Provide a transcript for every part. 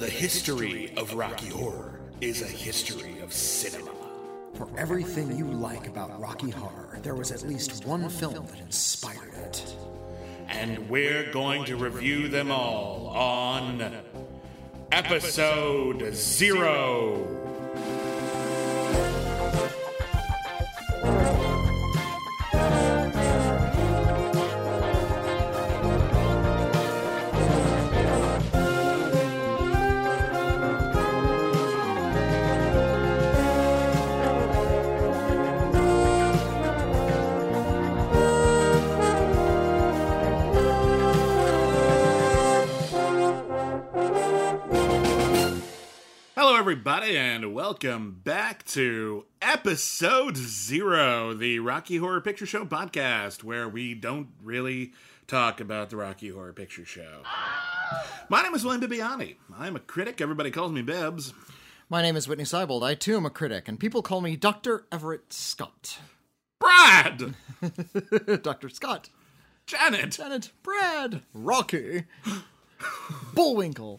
The history of Rocky Horror is a history of cinema. For everything you like about Rocky Horror, there was at least one film that inspired it. And we're going to review them all on Episode 0. Everybody, and welcome back to Episode 0, the Rocky Horror Picture Show podcast, where we don't really talk about the Rocky Horror Picture Show. My name is William Bibbiani. I'm a critic. Everybody calls me Bibbs. My name is Whitney Seibold. I too am a critic, and people call me Dr. Everett Scott. Brad! Dr. Scott. Janet! Brad! Rocky! Bullwinkle!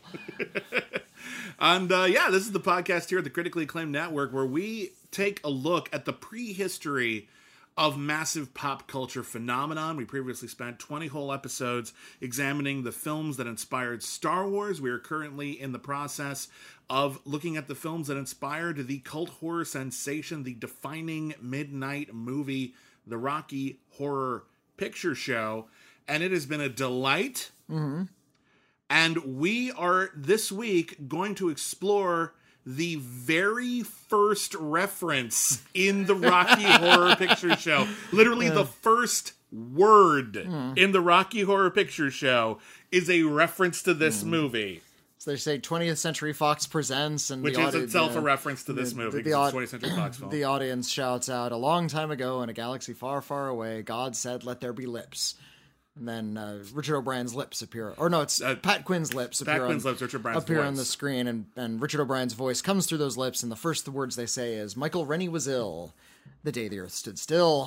And this is the podcast here at the Critically Acclaimed Network where we take a look at the prehistory of massive pop culture phenomenon. We previously spent 20 whole episodes examining the films that inspired Star Wars. We are currently in the process of looking at the films that inspired the cult horror sensation, the defining midnight movie, the Rocky Horror Picture Show. And it has been a delight. Mm-hmm. And we are, this week, going to explore the very first reference in the Rocky Horror Picture Show. Literally the first word in the Rocky Horror Picture Show is a reference to this movie. So they say 20th Century Fox presents, and which is itself a reference to this movie, because it's 20th Century Fox film. The audience shouts out, "A long time ago in a galaxy far, far away, God said, let there be lips." And then Richard O'Brien's lips appear. Or no, it's Pat Quinn's lips appear. Pat Quinn's lips, Richard O'Brien's voice. On the screen, and Richard O'Brien's voice comes through those lips, and the first words they say is, "Michael Rennie was ill the day the earth stood still,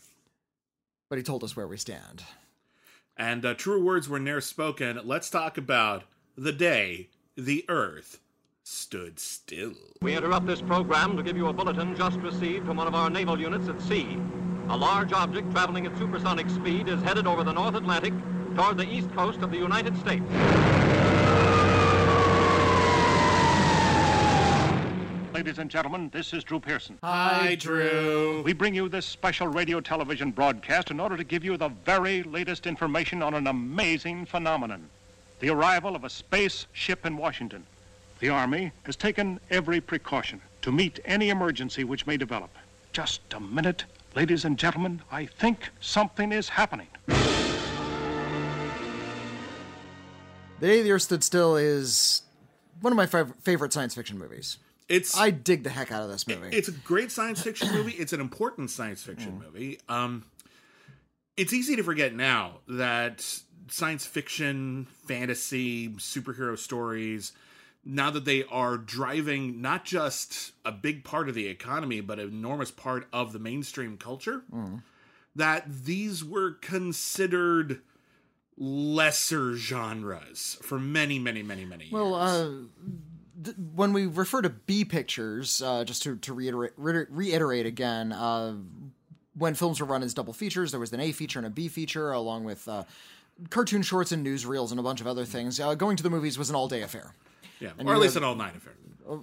but he told us where we stand." And truer words were ne'er spoken. Let's talk about the day the earth stood still. We interrupt this program to give you a bulletin just received from one of our naval units at sea. A large object traveling at supersonic speed is headed over the North Atlantic toward the east coast of the United States. Ladies and gentlemen, this is Drew Pearson. Hi, Drew. We bring you this special radio-television broadcast in order to give you the very latest information on an amazing phenomenon: the arrival of a space ship in Washington. The Army has taken every precaution to meet any emergency which may develop. Just a minute. Ladies and gentlemen, I think something is happening. The Day the Earth Stood Still is one of my favorite science fiction movies. I dig the heck out of this movie. It's a great science fiction movie. It's an important science fiction movie. It's easy to forget now that science fiction, fantasy, superhero stories, now that they are driving not just a big part of the economy, but an enormous part of the mainstream culture, that these were considered lesser genres for many, many, many, many years. Well, when we refer to B pictures, just to reiterate again, when films were run as double features, there was an A feature and a B feature, along with cartoon shorts and newsreels and a bunch of other things. Going to the movies was an all-day affair. Yeah, or at least an all-night affair.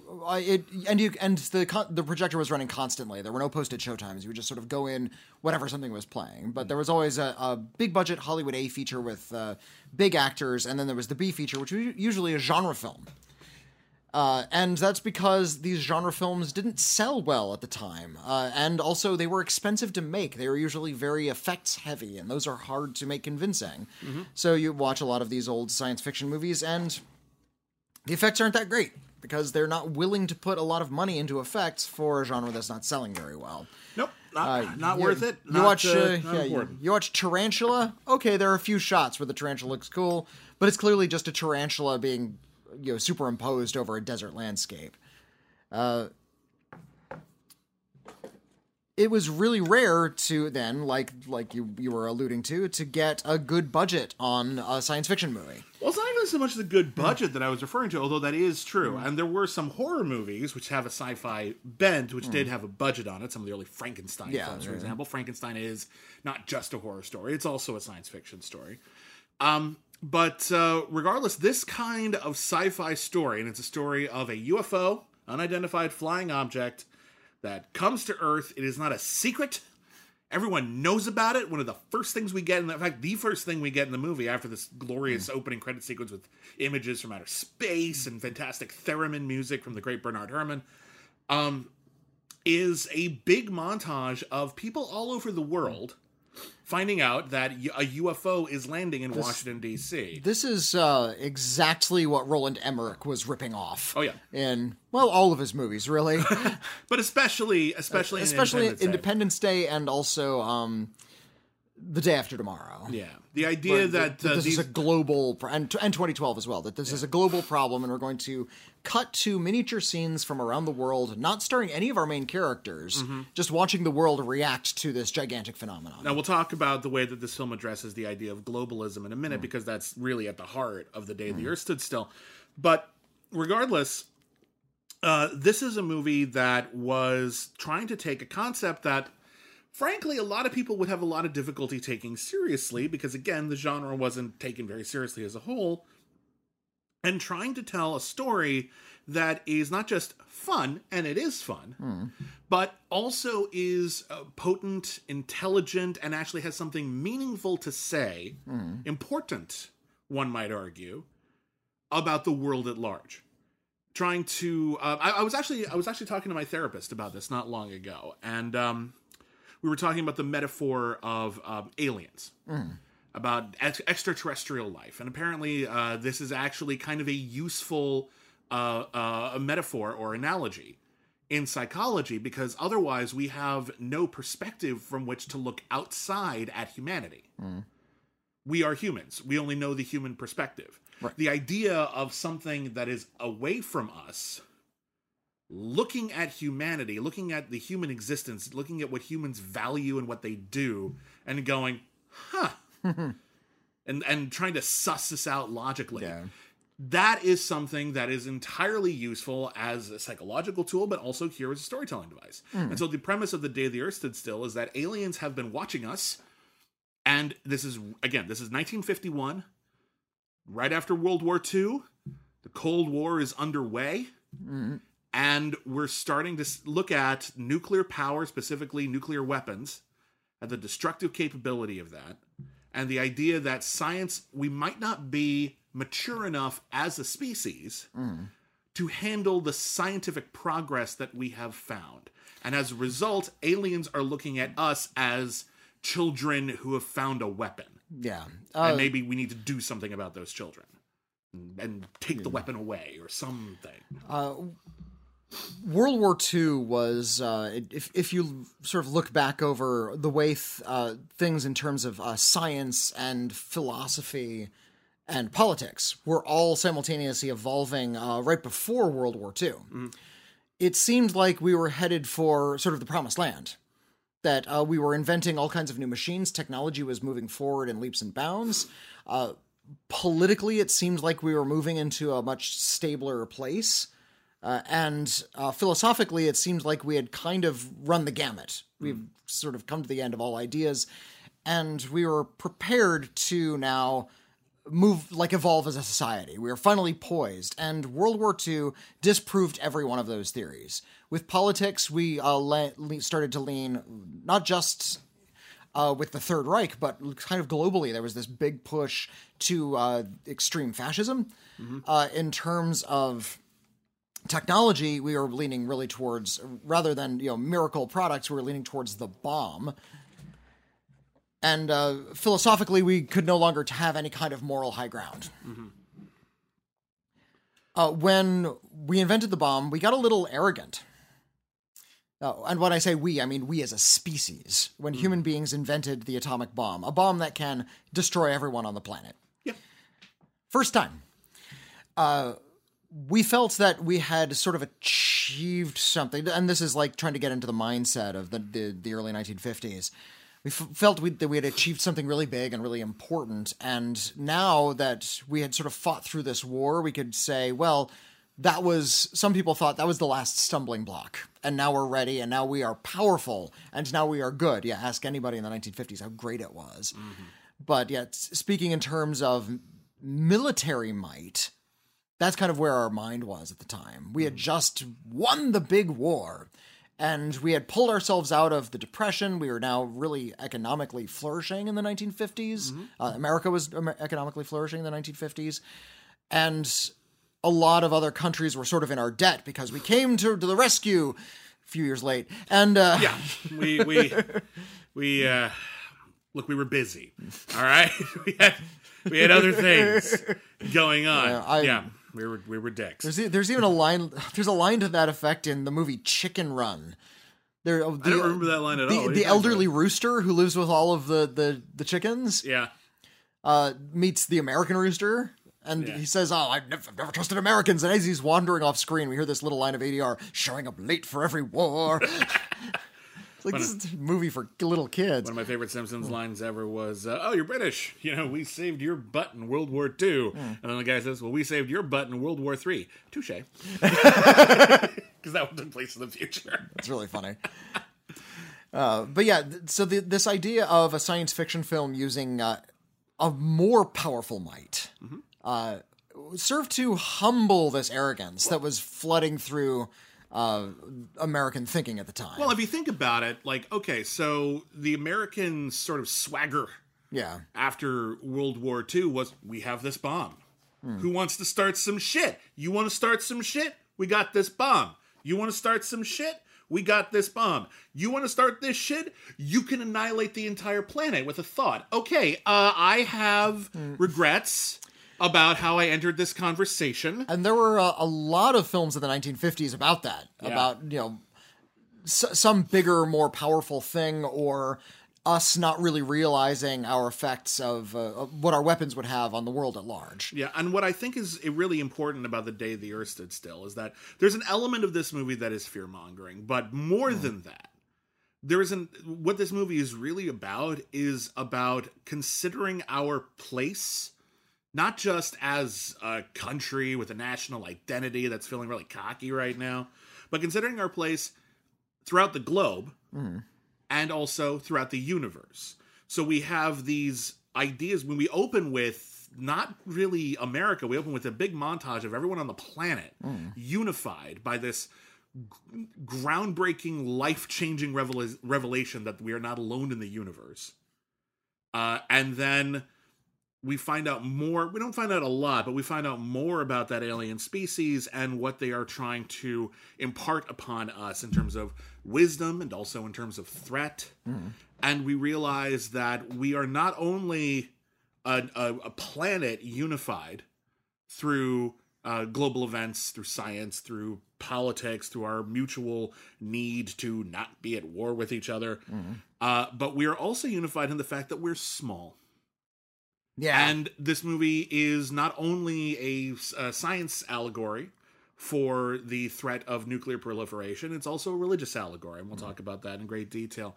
The projector was running constantly. There were no posted showtimes. You would just sort of go in whenever something was playing. But there was always a big-budget Hollywood A feature with big actors, and then there was the B feature, which was usually a genre film. And that's because these genre films didn't sell well at the time. And also, they were expensive to make. They were usually very effects-heavy, and those are hard to make convincing. Mm-hmm. So you watch a lot of these old science fiction movies, and the effects aren't that great because they're not willing to put a lot of money into effects for a genre that's not selling very well. Nope, not worth it. You watch Tarantula. Okay, there are a few shots where the tarantula looks cool, but it's clearly just a tarantula being superimposed over a desert landscape. it was really rare to then, like you were alluding to get a good budget on a science fiction movie. Well, it's not even so much the good budget that I was referring to, although that is true. And there were some horror movies which have a sci-fi bent, which did have a budget on it. Some of the early Frankenstein films, for example. Frankenstein is not just a horror story. It's also a science fiction story. But regardless, this kind of sci-fi story, and it's a story of a UFO, unidentified flying object, that comes to Earth. It is not a secret. Everyone knows about it. One of the first things we get, in fact, the first thing we get in the movie after this glorious opening credit sequence with images from outer space and fantastic theremin music from the great Bernard Herrmann, is a big montage of people all over the world finding out that a UFO is landing in Washington, D.C. This is exactly what Roland Emmerich was ripping off. Oh, yeah. In, well, all of his movies, really. But especially in Independence Day and also The Day After Tomorrow. Yeah. The idea that this is a global, and 2012 as well, that this is a global problem, and we're going to cut to miniature scenes from around the world, not starring any of our main characters, just watching the world react to this gigantic phenomenon. Now, we'll talk about the way that this film addresses the idea of globalism in a minute, because that's really at the heart of The Day the Earth Stood Still. But regardless, this is a movie that was trying to take a concept that, frankly, a lot of people would have a lot of difficulty taking seriously, because, again, the genre wasn't taken very seriously as a whole, and trying to tell a story that is not just fun, and it is fun, but also is potent, intelligent, and actually has something meaningful to say, important, one might argue, about the world at large. Trying to, I was actually talking to my therapist about this not long ago, and we were talking about the metaphor of aliens. About extraterrestrial life. And apparently this is actually kind of a useful a metaphor or analogy in psychology, because otherwise we have no perspective from which to look outside at humanity. We are humans. We only know the human perspective. Right. The idea of something that is away from us, looking at humanity, looking at the human existence, looking at what humans value and what they do, and going, huh, and trying to suss this out logically. Yeah. That is something that is entirely useful as a psychological tool, but also here as a storytelling device. And so the premise of The Day the Earth Stood Still is that aliens have been watching us, and this is 1951, right after World War II. The Cold War is underway, and we're starting to look at nuclear power, specifically nuclear weapons, and the destructive capability of that. And the idea that science, we might not be mature enough as a species to handle the scientific progress that we have found. And as a result, aliens are looking at us as children who have found a weapon. Yeah. And maybe we need to do something about those children. And take the weapon away or something. World War II was, if you sort of look back over the way things in terms of science and philosophy and politics were all simultaneously evolving right before World War II, it seemed like we were headed for sort of the promised land. That we were inventing all kinds of new machines, technology was moving forward in leaps and bounds. Politically, it seemed like we were moving into a much stabler place. And philosophically, it seemed like we had kind of run the gamut. We've sort of come to the end of all ideas, and we were prepared to now evolve as a society. We were finally poised, and World War II disproved every one of those theories. With politics, we started to lean not just with the Third Reich, but kind of globally. There was this big push to extreme fascism. In terms of technology, we were leaning really towards, rather than miracle products, we were leaning towards the bomb. And philosophically, we could no longer have any kind of moral high ground. When we invented the bomb, we got a little arrogant. And when I say we, I mean we as a species. When human beings invented the atomic bomb, a bomb that can destroy everyone on the planet. Yeah. First time. we felt that we had sort of achieved something, and this is like trying to get into the mindset of the early 1950s. We felt that we had achieved something really big and really important, and now that we had sort of fought through this war, we could say, well, some people thought that was the last stumbling block, and now we're ready, and now we are powerful, and now we are good. Yeah, ask anybody in the 1950s how great it was. Mm-hmm. But yeah, speaking in terms of military might, that's kind of where our mind was at the time. We had just won the big war, and we had pulled ourselves out of the Depression. We were now really economically flourishing in the 1950s. Mm-hmm. America was economically flourishing in the 1950s. And a lot of other countries were sort of in our debt because we came to the rescue a few years late. And yeah, we look, we were busy. All right, we had other things going on. We were dicks. There's even a line. There's a line to that effect in the movie Chicken Run. I don't remember that line at all. The elderly rooster who lives with all of the chickens. Yeah. Meets the American rooster. And he says, I've never trusted Americans. And as he's wandering off screen, we hear this little line of ADR, showing up late for every war. It's like, this is a movie for little kids. One of my favorite Simpsons lines ever was, oh, you're British. You know, we saved your butt in World War II. And then the guy says, well, we saved your butt in World War III. Touche. Because that one took place in the future. It's really funny. But yeah, so this idea of a science fiction film using a more powerful might served to humble this arrogance that was flooding through American thinking at the time. Well, if you think about it, like, okay, so the American sort of swagger after World War II was, we have this bomb. Who wants to start some shit? You want to start some shit? We got this bomb. You want to start some shit? We got this bomb. You want to start this shit? You can annihilate the entire planet with a thought. Okay, I have regrets about how I entered this conversation. And there were a lot of films in the 1950s about that. Yeah. About, you know, some bigger, more powerful thing, or us not really realizing our effects of what our weapons would have on the world at large. Yeah, and what I think is really important about The Day the Earth Stood Still is that there's an element of this movie that is fear-mongering, but more than that, what this movie is really about is about considering our place, not just as a country with a national identity that's feeling really cocky right now, but considering our place throughout the globe and also throughout the universe. So we have these ideas when we open with not really America, we open with a big montage of everyone on the planet unified by this groundbreaking, life-changing revelation that we are not alone in the universe. And then we find out more. We don't find out a lot, but we find out more about that alien species and what they are trying to impart upon us in terms of wisdom and also in terms of threat. And we realize that we are not only a planet unified through global events, through science, through politics, through our mutual need to not be at war with each other, but we are also unified in the fact that we're small. Yeah. And this movie is not only a science allegory for the threat of nuclear proliferation, it's also a religious allegory, and we'll talk about that in great detail.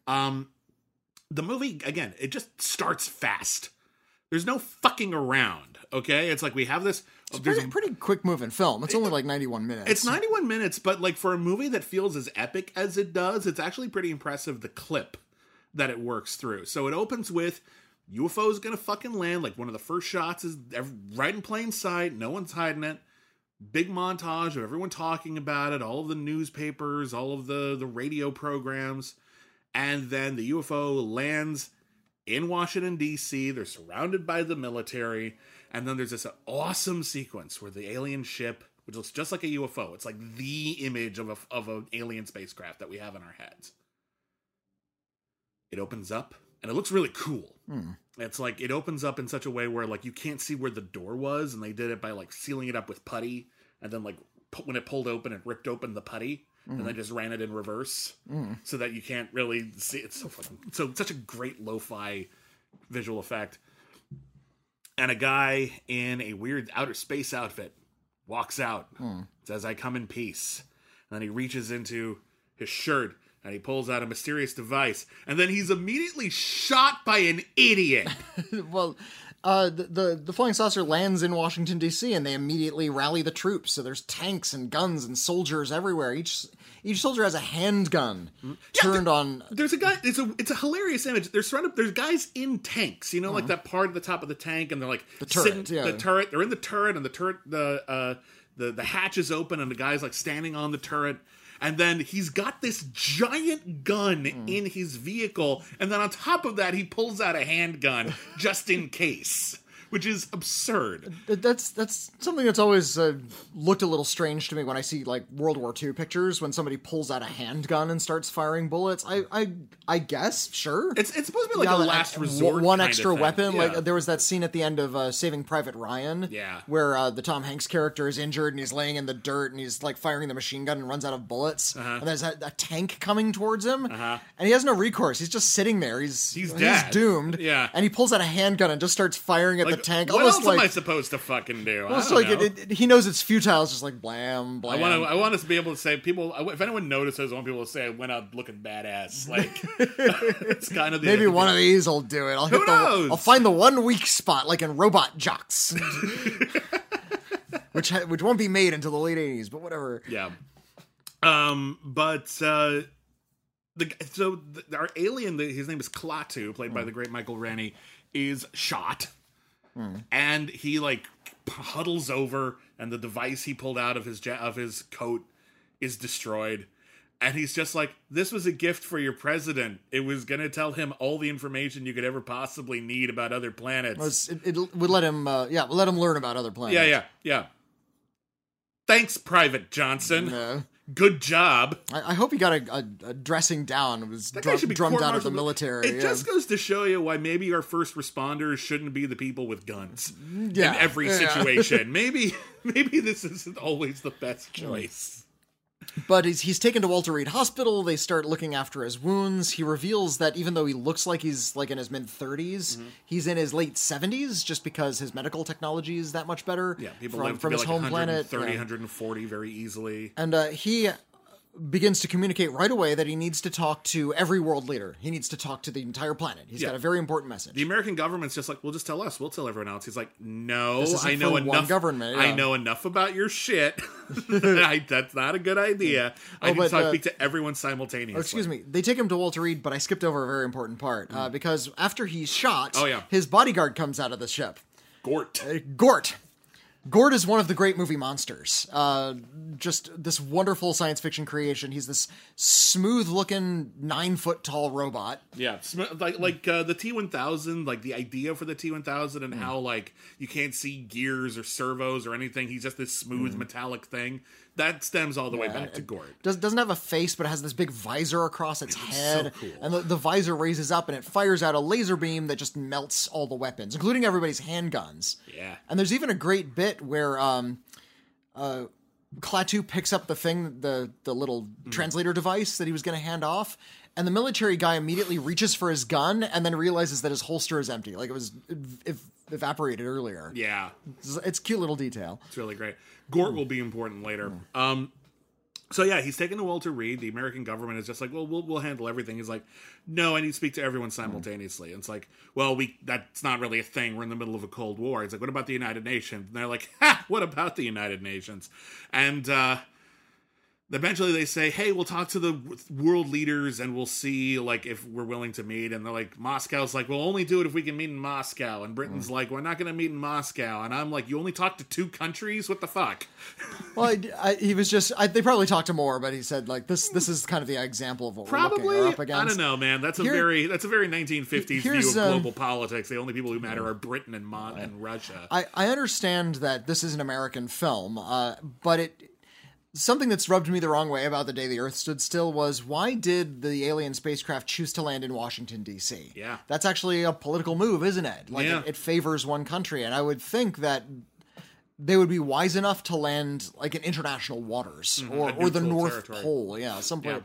The movie, again, it just starts fast. There's no fucking around, okay? It's like we have this... It's a pretty quick-moving film. It's only like 91 minutes. It's 91 minutes, but like for a movie that feels as epic as it does, it's actually pretty impressive, the clip that it works through. So it opens with... UFO's gonna fucking land. Like, one of the first shots is right in plain sight. No one's hiding it. Big montage of everyone talking about it. All of the newspapers, all of the radio programs. And then the UFO lands in Washington, D.C. They're surrounded by the military. And then there's this awesome sequence where the alien ship, which looks just like a UFO, it's like the image of an alien spacecraft that we have in our heads. It opens up. And it looks really cool. It's like, it opens up in such a way where, like, you can't see where the door was, and they did it by, like, sealing it up with putty, and then, like, when it pulled open, it ripped open the putty, and they just ran it in reverse, so that you can't really see. It's so fucking, such a great lo-fi visual effect. And a guy in a weird outer space outfit walks out, says, "I come in peace." And then he reaches into his shirt and he pulls out a mysterious device, and then he's immediately shot by an idiot. Well, the flying saucer lands in Washington, D.C., and they immediately rally the troops. So there's tanks and guns and soldiers everywhere. Each soldier has a handgun turned on. There's a guy. It's a hilarious image. They're surrounded. There's guys in tanks. You know, like that part at the top of the tank, and they're like the turret. The turret. They're in the turret, and the turret. The hatch is open, and the guy's like standing on the turret. And then he's got this giant gun in his vehicle, and then on top of that, he pulls out a handgun just in case, which is absurd. That's something that's always looked a little strange to me when I see like World War II pictures when somebody pulls out a handgun and starts firing bullets. I guess sure. It's supposed to be like a last resort. One kind extra of thing. weapon. Yeah. Like there was that scene at the end of Saving Private Ryan. Yeah. Where the Tom Hanks character is injured and he's laying in the dirt and he's like firing the machine gun and runs out of bullets. And there's a tank coming towards him. And he has no recourse. He's just sitting there. He's dead. doomed. Yeah. And he pulls out a handgun and just starts firing at the tank. What almost else like, am I supposed to fucking do? almost I like don't know. he knows it's futile. It's just like blam, blam. I want us to be able to say if anyone notices, I want people to say I went out looking badass. Like it's kind of the Maybe one of these will do it. Who knows? I'll find the one weak spot, like in Robot Jocks, which won't be made until the late '80s. But whatever. Yeah. Our alien, his name is Klaatu, played by the great Michael Rennie, is shot, and he like huddles over, and the device he pulled out of his coat is destroyed. And he's just like, this was a gift for your president. It was going to tell him all the information you could ever possibly need about other planets. It would let him, let him learn about other planets. Yeah. Thanks, Private Johnson. Yeah. Good job. I hope he got a dressing down. It was That guy should be drummed out of the court-martialed. military. It just goes to show you why maybe our first responders shouldn't be the people with guns in Yeah. every Yeah. situation. Maybe this isn't always the best choice. But he's taken to Walter Reed Hospital. They start looking after his wounds. He reveals that even though he looks like he's like in his mid-30s, he's in his late 70s just because his medical technology is that much better. Yeah, people from live to be his like home 130, planet. 140 very easily. And he begins to communicate right away that he needs to talk to every world leader. He needs to talk to the entire planet. He's got a very important message. The American government's just like, well, just tell us. We'll tell everyone else. He's like, no, This isn't I know for enough. one government, I yeah. know enough about your shit. That's not a good idea. I need to speak to everyone simultaneously. Excuse me. They take him to Walter Reed, but I skipped over a very important part because after he's shot, Oh, yeah. his bodyguard comes out of the ship. Gort. Gort. Gort is one of the great movie monsters. Just this wonderful science fiction creation. He's this smooth-looking, 9-foot-tall robot. Yeah, like the T-1000, like the idea for the T-1000 and how like you can't see gears or servos or anything. He's just this smooth metallic thing. That stems all the way back to Gort. Doesn't have a face, but it has this big visor across its head. so cool. And the visor raises up and it fires out a laser beam that just melts all the weapons, including everybody's handguns. Yeah. And there's even a great bit where Klaatu picks up the thing, the little translator device that he was going to hand off, and the military guy immediately reaches for his gun and then realizes that his holster is empty, like it was evaporated earlier. Yeah. It's a cute little detail. It's really great. Gort will be important later. So yeah, he's taken to Walter Reed. The American government is just like, well, we'll handle everything. He's like, no, I need to speak to everyone simultaneously. And it's like, well, that's not really a thing. We're in the middle of a Cold War. He's like, what about the United Nations? And they're like, ha, what about the United Nations? And eventually they say, hey, we'll talk to the world leaders and we'll see like if we're willing to meet. And they're like, Moscow's like, we'll only do it if we can meet in Moscow. And Britain's like, we're not going to meet in Moscow. And I'm like, you only talk to 2 countries? What the fuck? Well, he was just. They probably talked to more, but he said like this is kind of the example of what we're up against. I don't know, man. That's a very 1950s view of global politics. The only people who matter are Britain and Russia. I understand that this is an American film, but something that's rubbed me the wrong way about The Day the Earth Stood Still was, why did the alien spacecraft choose to land in Washington, D.C.? Yeah. That's actually a political move, isn't it? Like, Yeah. it favors one country, and I would think that they would be wise enough to land, like, in international waters, or the neutral North territory. Pole, yeah, someplace. Yeah.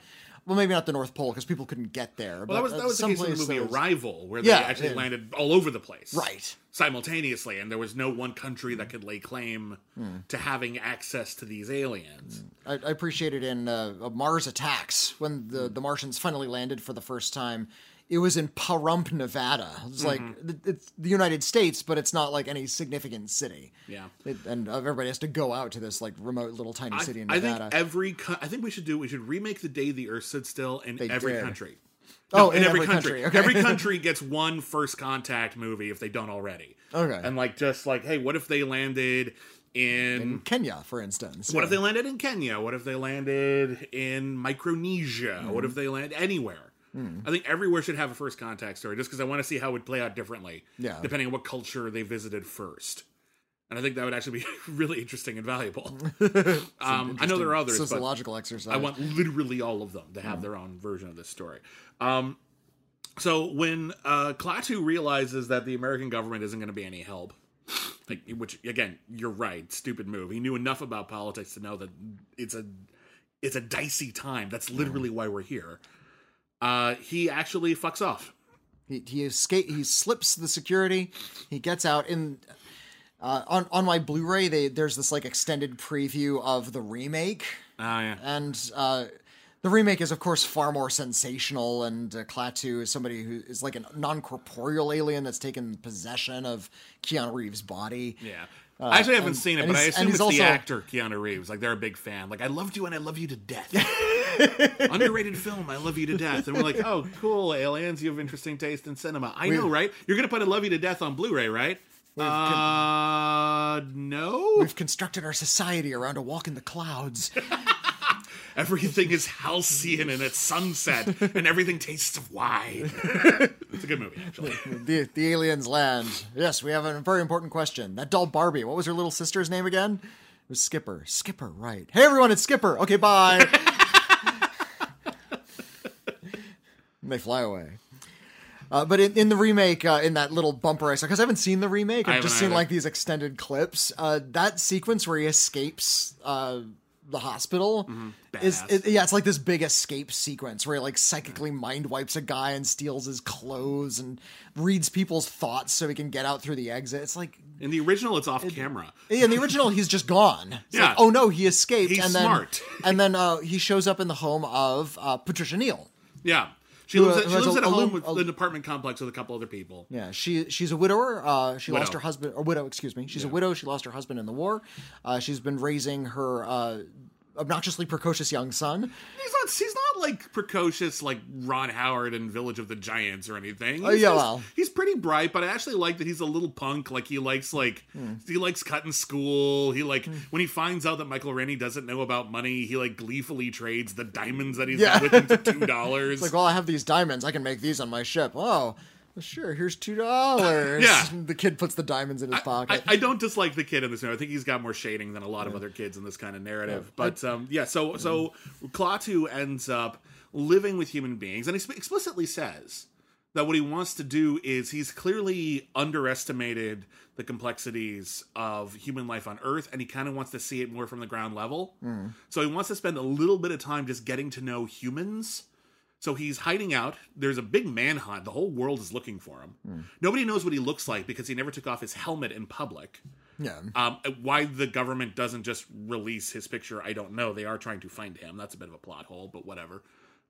well, maybe not the North Pole because people couldn't get there. Well, but that was the case in the movie Arrival, where they actually landed all over the place. Right. Simultaneously, and there was no one country that could lay claim to having access to these aliens. I appreciated in Mars Attacks, when the Martians finally landed for the first time, it was in Pahrump, Nevada. It's like, it's the United States, but it's not like any significant city. Yeah. And everybody has to go out to this like remote little tiny city in Nevada. I think we should remake The Day the Earth Stood Still in every country. In every country. Okay. Every country gets one First Contact movie if they don't already. Okay. And hey, what if they landed in Kenya, for instance? What if they landed in Kenya? What if they landed in Micronesia? What if they land anywhere? I think everywhere should have a First Contact story, just because I want to see how it would play out differently, depending on what culture they visited first. And I think that would actually be really interesting and valuable. I know there are others, sociological exercise. I want literally all of them to have their own version of this story. So when Klaatu realizes that the American government isn't going to be any help, which again, you're right, stupid move. He knew enough about politics to know that it's a dicey time. That's literally why we're here. He actually fucks off. He slips the security. He gets out on my Blu-ray. There's this like extended preview of the remake. Oh yeah, and the remake is of course far more sensational. And Klaatu is somebody who is like a non-corporeal alien that's taken possession of Keanu Reeves' body. Yeah. I actually haven't seen it, but I assume it's the actor Keanu Reeves. Like, they're a big fan. Like, I loved you and I love you to death. Underrated film, I love you to death. And we're like, oh, cool, aliens, you have interesting taste in cinema. I know, right? You're going to put I love you to death on Blu-ray, right? No? We've constructed our society around a walk in the clouds. Everything is halcyon and it's sunset, and everything tastes of wine. It's a good movie, actually. The aliens land. Yes, we have a very important question. That doll Barbie, what was her little sister's name again? It was Skipper. Skipper, right. Hey, everyone, it's Skipper. Okay, bye. And they fly away. But in the remake, in that little bumper I saw, because I haven't seen the remake, I've just seen like these extended clips. That sequence where he escapes the hospital it's like this big escape sequence where he like psychically mind wipes a guy and steals his clothes and reads people's thoughts so he can get out through the exit. It's like in the original, it's off camera. Yeah, in the original, he's just gone. It's like, oh no, he escaped. He's smart. And then he shows up in the home of Patricia Neal. Yeah. She lives at a home with an apartment complex with a couple other people. Yeah, she's a widower. She lost her husband, or widow, excuse me. She's a widow. She lost her husband in the war. She's been raising her obnoxiously precocious young son. He's not like precocious like Ron Howard in Village of the Giants or anything. He's pretty bright, but I actually like that he's a little punk. Like he likes cutting school. He when he finds out that Michael Rennie doesn't know about money, he like gleefully trades the diamonds that he's got with him for $2. It's like, well, I have these diamonds. I can make these on my ship. Oh. Sure, here's $2. Yeah. The kid puts the diamonds in his pocket. I don't dislike the kid in this. I think he's got more shading than a lot of other kids in this kind of narrative. But so Klaatu ends up living with human beings, and he explicitly says that what he wants to do is he's clearly underestimated the complexities of human life on Earth, and he kind of wants to see it more from the ground level. So he wants to spend a little bit of time just getting to know humans. So he's hiding out. There's a big manhunt. The whole world is looking for him. Nobody knows what he looks like because he never took off his helmet in public. Yeah. Why the government doesn't just release his picture, I don't know. They are trying to find him. That's a bit of a plot hole, but whatever.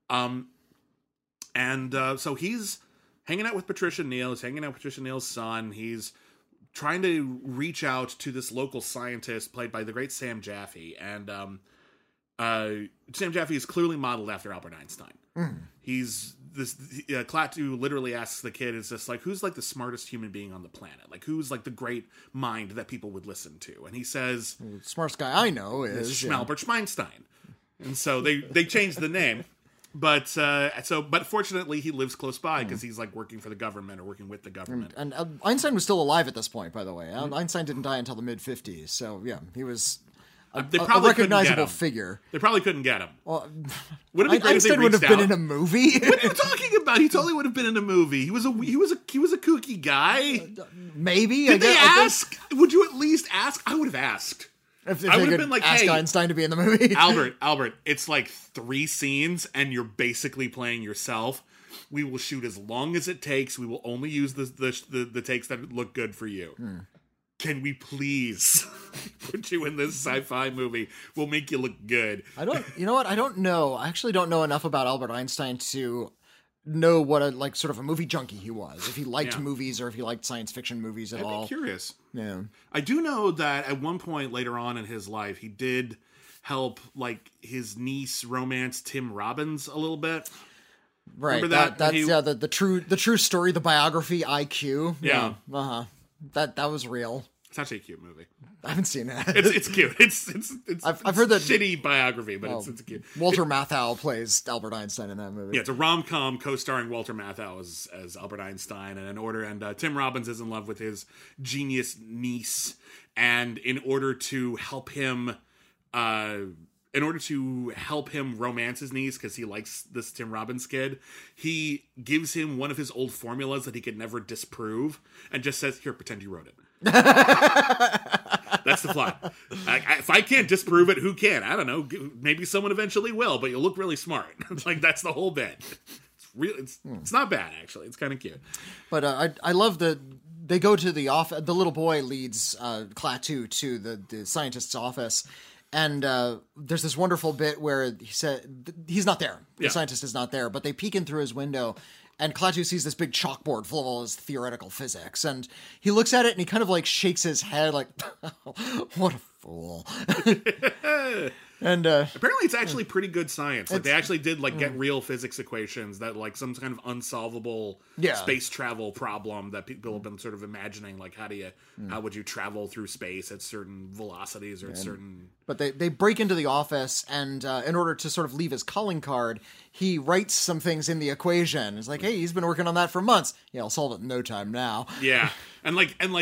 So he's hanging out with Patricia Neal. He's hanging out with Patricia Neal's son. He's trying to reach out to this local scientist played by the great Sam Jaffe. And Sam Jaffe is clearly modeled after Albert Einstein. He's this Klaatu literally asks the kid, is just like, who's like the smartest human being on the planet? Like, who's like the great mind that people would listen to? And he says, the smartest guy I know is Schmalbert Schmeinstein. And so they changed the name. But fortunately he lives close by because he's like working for the government or working with the government. And Einstein was still alive at this point, by the way. Einstein didn't die until the mid-50s. So yeah, he was a recognizable figure. They probably couldn't get him. Well, Einstein would have been in a movie. What are you talking about? He totally would have been in a movie. He was a kooky guy. Maybe. Did they ask? Would you at least ask? I would have asked. If I they would have could been like, ask hey, Einstein to be in the movie. Albert, it's like 3 scenes and you're basically playing yourself. We will shoot as long as it takes. We will only use the takes that look good for you. Can we please put you in this sci-fi movie? We'll make you look good. You know what? I don't know. I actually don't know enough about Albert Einstein to know what a sort of a movie junkie he was. If he liked movies or if he liked science fiction movies at all. I'd be curious. Yeah. I do know that at one point later on in his life, he did help like his niece romance Tim Robbins a little bit. Right. Remember That's the true story, the biography IQ. Yeah. Uh-huh. That was real. It's actually a cute movie. I haven't seen it. It's cute. I've heard that shitty biography, but it's cute. Walter Matthau plays Albert Einstein in that movie. Yeah, it's a rom-com co-starring Walter Matthau as Albert Einstein, and Tim Robbins is in love with his genius niece, and in order to help him romance his niece, because he likes this Tim Robbins kid, he gives him one of his old formulas that he could never disprove, and just says, "Here, pretend you wrote it." That's the plot. If I can't disprove it, who can? I don't know. Maybe someone eventually will, but you'll look really smart. Like, that's the whole bit. It's not bad, actually. It's kind of cute. But I love that they go to the office. The little boy leads Klaatu to the scientist's office. And there's this wonderful bit where he said he's not there. The scientist is not there, but they peek in through his window, and Klaatu sees this big chalkboard full of all his theoretical physics, and he looks at it and he kind of like shakes his head like, "What a fool!" And apparently, it's actually pretty good science. Like, they actually did get real physics equations that some kind of unsolvable space travel problem that people have been sort of imagining. Like, how would you travel through space at certain velocities or at certain. But they break into the office, and in order to sort of leave his calling card, he writes some things in the equation. It's like, hey, he's been working on that for months. Yeah, I'll solve it in no time now. Yeah, and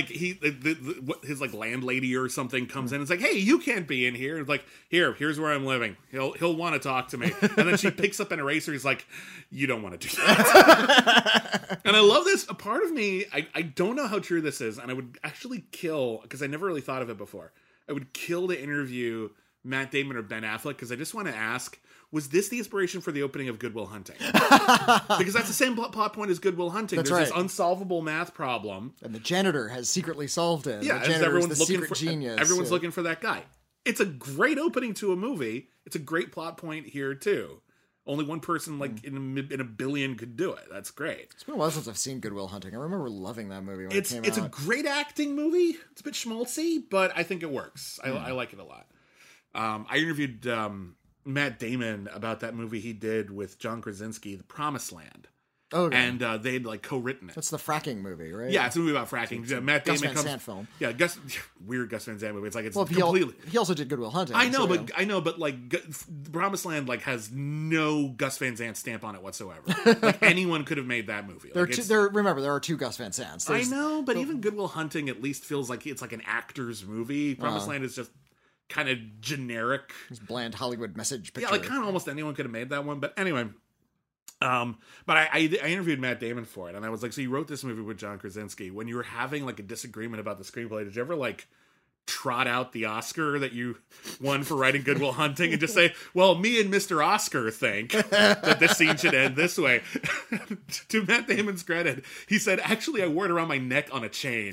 his landlady or something comes in. And it's like, hey, you can't be in here. It's like, here's where I'm living. He'll want to talk to me. And then she picks up an eraser. He's like, you don't want to do that. And I love this. A part of me, I don't know how true this is, and I would actually kill, because I never really thought of it before. I would kill to interview Matt Damon or Ben Affleck, because I just want to ask, was this the inspiration for the opening of Good Will Hunting? Because that's the same plot point as Good Will Hunting. That's There's right. this unsolvable math problem. And the janitor has secretly solved it. Yeah, the janitor everyone's is the looking secret for genius. Everyone's looking for that guy. It's a great opening to a movie. It's a great plot point here too. Only one person in a billion could do it. That's great. It's been a while since I've seen Good Will Hunting. I remember loving that movie when it came out. It's a great acting movie. It's a bit schmaltzy, but I think it works. I like it a lot. I interviewed Matt Damon about that movie he did with John Krasinski, The Promised Land. Oh, okay. And they'd co-written it. That's the fracking movie, right? Yeah, it's a movie about fracking. Matt Gus Damon Van Sant film. Yeah, weird Gus Van Sant movie. It's completely. He also did Good Will Hunting. I know, but The Promised Land has no Gus Van Sant stamp on it whatsoever. Anyone could have made that movie. Remember, there are 2 Gus Van Sants. I know, but even Good Will Hunting at least feels like it's like an actor's movie. Promised Land is just kind of generic. It's bland Hollywood message picture. Yeah, kind of almost anyone could have made that one. But anyway. But I interviewed Matt Damon for it, and I was like, so you wrote this movie with John Krasinski. When you were having a disagreement about the screenplay, did you ever trot out the Oscar that you won for writing Good Will Hunting and just say, well, me and Mr. Oscar think that this scene should end this way? To Matt Damon's credit, he said, actually, I wore it around my neck on a chain.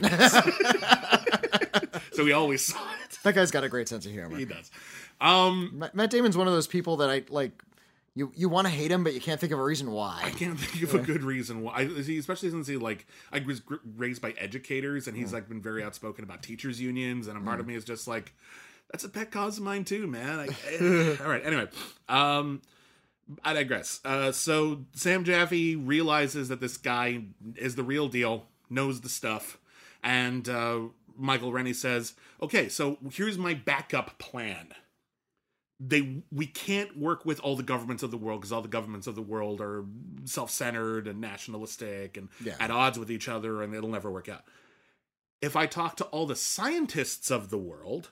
So he always saw it. That guy's got a great sense of humor. He does. Matt Damon's one of those people that I like. You want to hate him, but you can't think of a reason why. I can't think of a good reason why. Especially since I was raised by educators, and he's been very outspoken about teachers' unions, and a part of me is just like, that's a pet cause of mine too, man. All right, anyway. I digress. So Sam Jaffe realizes that this guy is the real deal, knows the stuff, and Michael Rennie says, okay, so here's my backup plan. We can't work with all the governments of the world because all the governments of the world are self-centered and nationalistic and at odds with each other, and it'll never work out. If I talk to all the scientists of the world,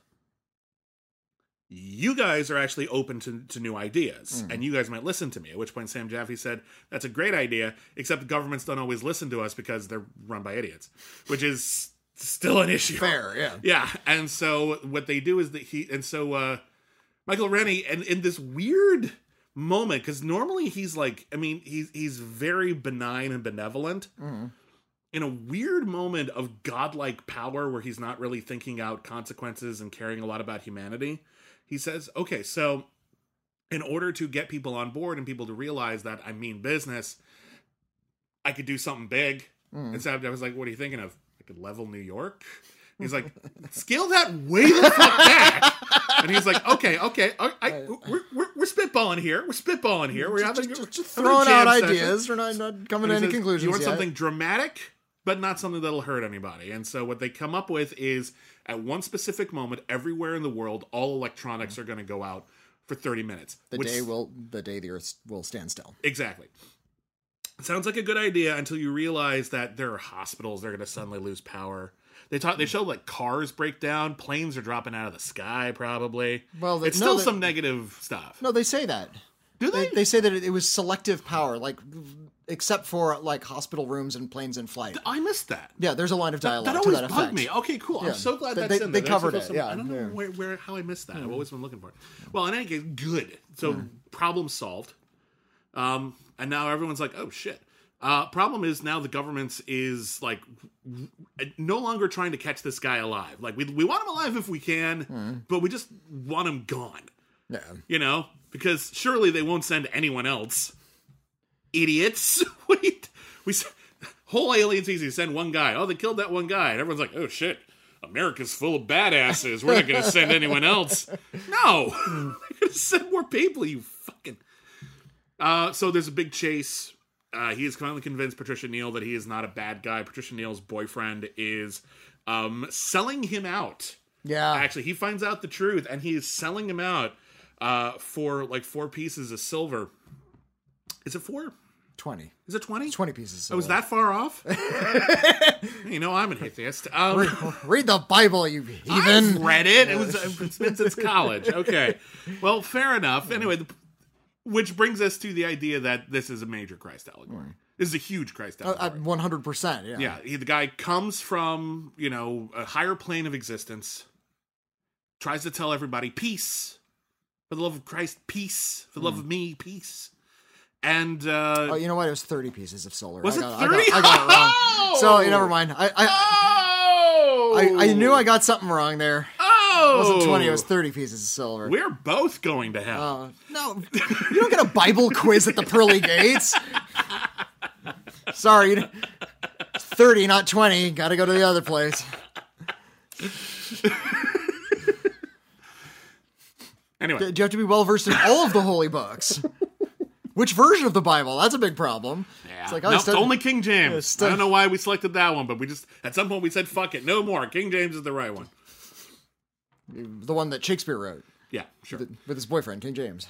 you guys are actually open to new ideas, and you guys might listen to me. At which point Sam Jaffe said, that's a great idea, except the governments don't always listen to us because they're run by idiots, which is still an issue. Fair, yeah. Yeah, and so what they do is that Michael Rennie, and in this weird moment, because normally he's like, I mean, he's very benign and benevolent. Mm-hmm. In a weird moment of godlike power where he's not really thinking out consequences and caring a lot about humanity, he says, okay, so in order to get people on board and people to realize that I mean business, I could do something big. And so I was like, what are you thinking of? I could level New York? He's like, scale that way the fuck back. And he's like, okay, we're spitballing here. We're having just throwing out ideas. We're not coming to any conclusions. You want yet. something dramatic, but not something that'll hurt anybody. And so what they come up with is, at one specific moment, everywhere in the world, all electronics are going to go out for 30 minutes. The day the Earth will stand still. Exactly. It sounds like a good idea until you realize that there are hospitals that are going to suddenly lose power. They show like cars break down, planes are dropping out of the sky, probably. Well, it's still some negative stuff. No, they say that. Do they? They say that it was selective power, like except for like hospital rooms and planes in flight. I missed that. Yeah, there's a line of dialogue that always to that bugged effect. me. Okay, cool. Yeah. I'm so glad They- that's in they there. covered There's it, yeah. I don't know how I missed that. I've always been looking for it. Well, in any case, good. So problem solved. And now everyone's like, oh shit. Problem is now the government is like no longer trying to catch this guy alive. Like we want him alive if we can, but we just want him gone. Yeah. You know, because surely they won't send anyone else. Idiots. Whole alien species send one guy. Oh, they killed that one guy, and everyone's like, oh shit. America's full of badasses. We're not going to send anyone else. No, we're going to send more people. You fucking. So there's a big chase. He has finally convinced Patricia Neal that he is not a bad guy. Patricia Neal's boyfriend is selling him out. Yeah. Actually, he finds out the truth, and he is selling him out for like 4 pieces of silver. Is it 4? 20. Is it 20? 20 pieces. Oh, was that far off? You know, I'm an atheist. Read the Bible, you heathen. I've read it. It's been since college. Okay. Well, fair enough. Anyway, which brings us to the idea that this is a major Christ allegory. This is a huge Christ allegory. 100%, yeah. Yeah, the guy comes from, a higher plane of existence, tries to tell everybody, peace. For the love of Christ, peace. For the love of me, peace. And oh, you know what? It was 30 pieces of silver. Was it 30? I got it wrong. Oh! So never mind. I knew I got something wrong there. Oh! It wasn't 20. It was 30 pieces of silver. We're both going to hell. No, you don't get a Bible quiz at the pearly gates. Sorry, 30, not 20. Got to go to the other place. Anyway, Do you have to be well versed in all of the holy books? Which version of the Bible? That's a big problem. yeah. It's like, It's only King James. Yeah, I don't know why we selected that one, but we just at some point we said fuck it, no more. King James is the right one. The one that Shakespeare wrote Yeah, sure. with his boyfriend, King James.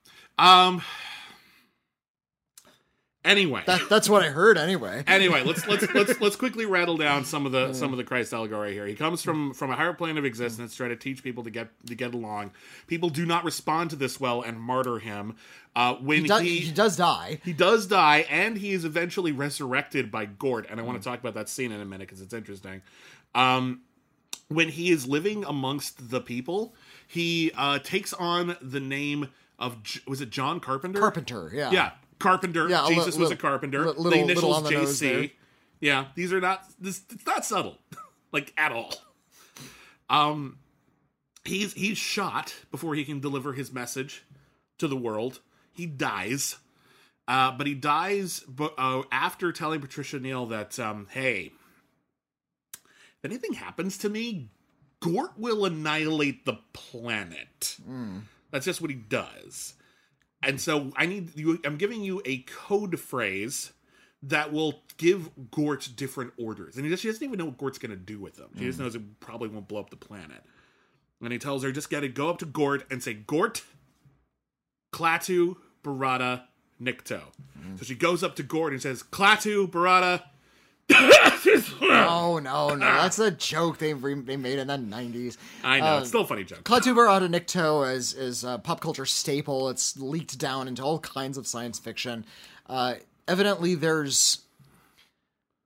Anyway, That's what I heard. Anyway, let's quickly rattle down some of the Christ allegory here. He comes from a higher plane of existence, trying to teach people to get along. People do not respond to this well and martyr him. When he does die. He does die, and he is eventually resurrected by Gort. And I want to talk about that scene in a minute because it's interesting. When he is living amongst the people, he takes on the name of, was it John Carpenter? Carpenter, yeah. Yeah, Carpenter. Yeah, Jesus was a carpenter. The initials JC. Yeah, these are not. It's not subtle, like at all. He's shot before he can deliver his message to the world. He dies, but he dies after telling Patricia Neal that, hey, if anything happens to me, Gort will annihilate the planet. That's just what he does. And so I'm giving you a code phrase that will give Gort different orders. And she doesn't even know what Gort's going to do with them. She just knows it probably won't blow up the planet. And he tells her, just got to go up to Gort and say, Gort, Klaatu, Barada, Nikto. So she goes up to Gort and says, Klaatu, Barada. No. That's a joke they made in the 90s. I know. It's still a funny joke. Klaatu Barada Nikto is a pop culture staple. It's leaked down into all kinds of science fiction. Evidently, there's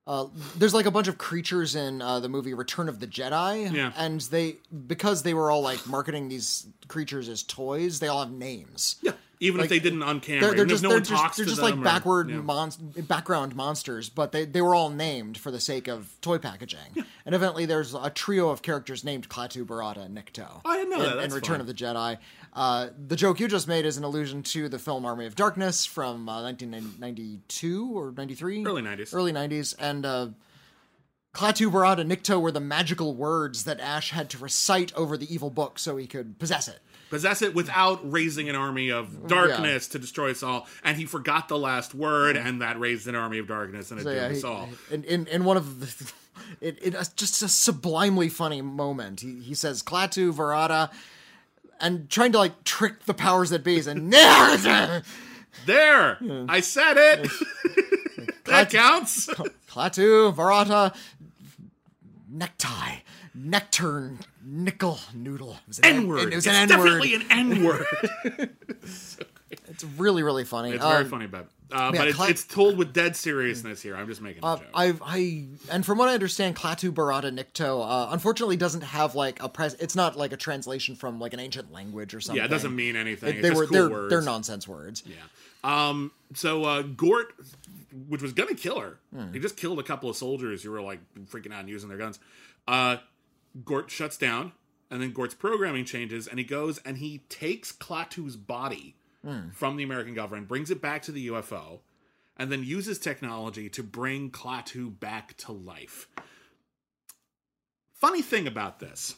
there's like a bunch of creatures in the movie Return of the Jedi, Yeah. and because they were all like marketing these creatures as toys, they all have names. Yeah. Even if they didn't on camera. They're Even if no one talks they're to just them. like backward yeah. background monsters, but they were all named for the sake of toy packaging. And evidently, there's a trio of characters named Klaatu, Barada, and Nikto. Oh, I didn't know that. In That's Return fun. of the Jedi. The joke you just made is an allusion to the film Army of Darkness from 1992 or 93? Early 90s. Early 90s. And Klaatu, Barada, Nikto were the magical words that Ash had to recite over the evil book so he could possess it. Possess it without raising an army of darkness to destroy us all. And he forgot the last word, and that raised an army of darkness, and it doomed us all. In one of the... It's just a sublimely funny moment. He says, Klaatu, Barada, and trying to, like, trick the powers that be, and... There! I said it! That counts! Klaatu, Barada, necktie, nectar, nickel, noodle. It was an N-word. It was It's an N-word. definitely an N-word. It's really, really funny. It's very funny, but it's told with dead seriousness here. I'm just making a joke. And from what I understand, Klaatu, Barada, Nikto, unfortunately doesn't have like it's not like a translation from like an ancient language or something. Yeah, it doesn't mean anything. It's they're just cool words. They're nonsense words. Yeah. So Gort, which was gonna kill her, he just killed a couple of soldiers who were like freaking out and using their guns. Gort shuts down, and then Gort's programming changes, and he goes and he takes Klaatu's body from the American government, brings it back to the UFO, and then uses technology to bring Klaatu back to life. Funny thing about this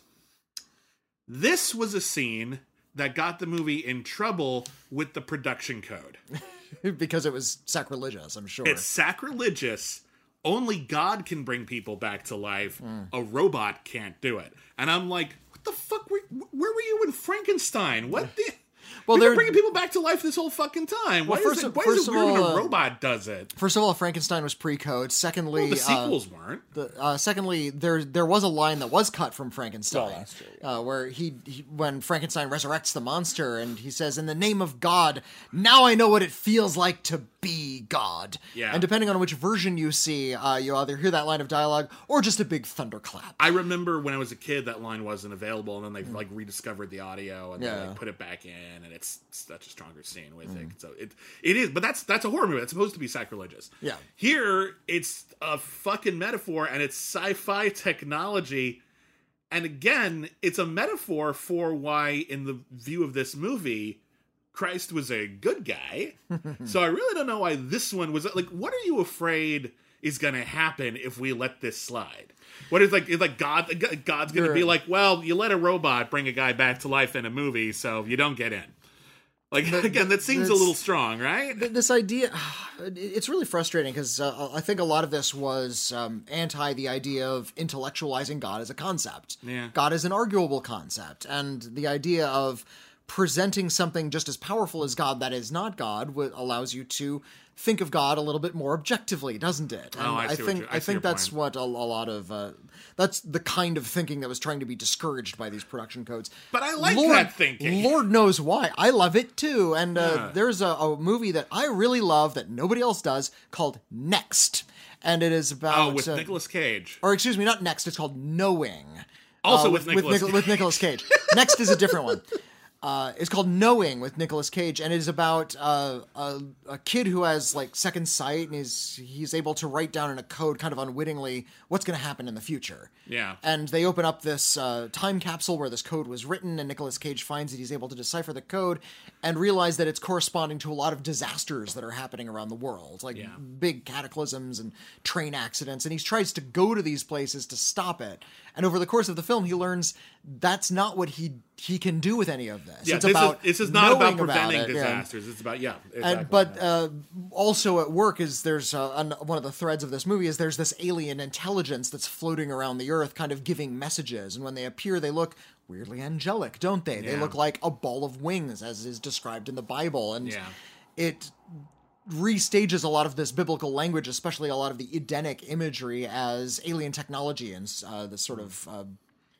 was a scene that got the movie in trouble with the production code. Because it was sacrilegious, I'm sure. It's sacrilegious. Only God can bring people back to life. A robot can't do it. And I'm like, what the fuck? Where were you in Frankenstein? What the... Well, they're bringing people back to life this whole fucking time. Why is it weird when a robot does it? First of all, Frankenstein was pre-code. Secondly, the sequels weren't. Secondly, there was a line that was cut from Frankenstein, where he when Frankenstein resurrects the monster, and he says, "In the name of God, now I know what it feels like to be God." Yeah. And depending on which version you see, you either hear that line of dialogue or just a big thunderclap. I remember when I was a kid, that line wasn't available, and then they like rediscovered the audio and they like put it back in, and it's such a stronger scene with it. So it is, but that's a horror movie. It's supposed to be sacrilegious. Yeah. Here, it's a fucking metaphor, and it's sci-fi technology. And again, it's a metaphor for why, in the view of this movie, Christ was a good guy. So I really don't know why this one was like. What are you afraid is going to happen if we let this slide? What is like? Is like God's going to be like, well, you let a robot bring a guy back to life in a movie, so you don't get in. Like, again, that seems a little strong, right? This idea, it's really frustrating because I think a lot of this was anti the idea of intellectualizing God as a concept. Yeah. God is an arguable concept, and the idea of presenting something just as powerful as God that is not God allows you to think of God a little bit more objectively, doesn't it? And I think that's what a lot of that's the kind of thinking that was trying to be discouraged by these production codes. But I like that thinking. Lord knows why. I love it too. And there's a movie that I really love that nobody else does called Next. And it is about... with Nicolas Cage. Or excuse me, not Next. It's called Knowing. Also with Nicolas Cage. With Nicolas Cage. Next is a different one. It's called Knowing with Nicolas Cage, and it is about a kid who has like second sight, and he's able to write down in a code kind of unwittingly what's going to happen in the future. Yeah. And they open up this time capsule where this code was written, and Nicolas Cage finds that he's able to decipher the code and realize that it's corresponding to a lot of disasters that are happening around the world, like big cataclysms and train accidents, and he tries to go to these places to stop it. And over the course of the film, he learns that's not what he can do with any of this. Yeah, This is not about preventing disasters. It's about exactly. But also at work there's one of the threads of this movie is there's this alien intelligence that's floating around the Earth, kind of giving messages. And when they appear, they look weirdly angelic, don't they? They look like a ball of wings, as is described in the Bible, and it restages a lot of this biblical language, especially a lot of the Edenic imagery, as alien technology and this sort of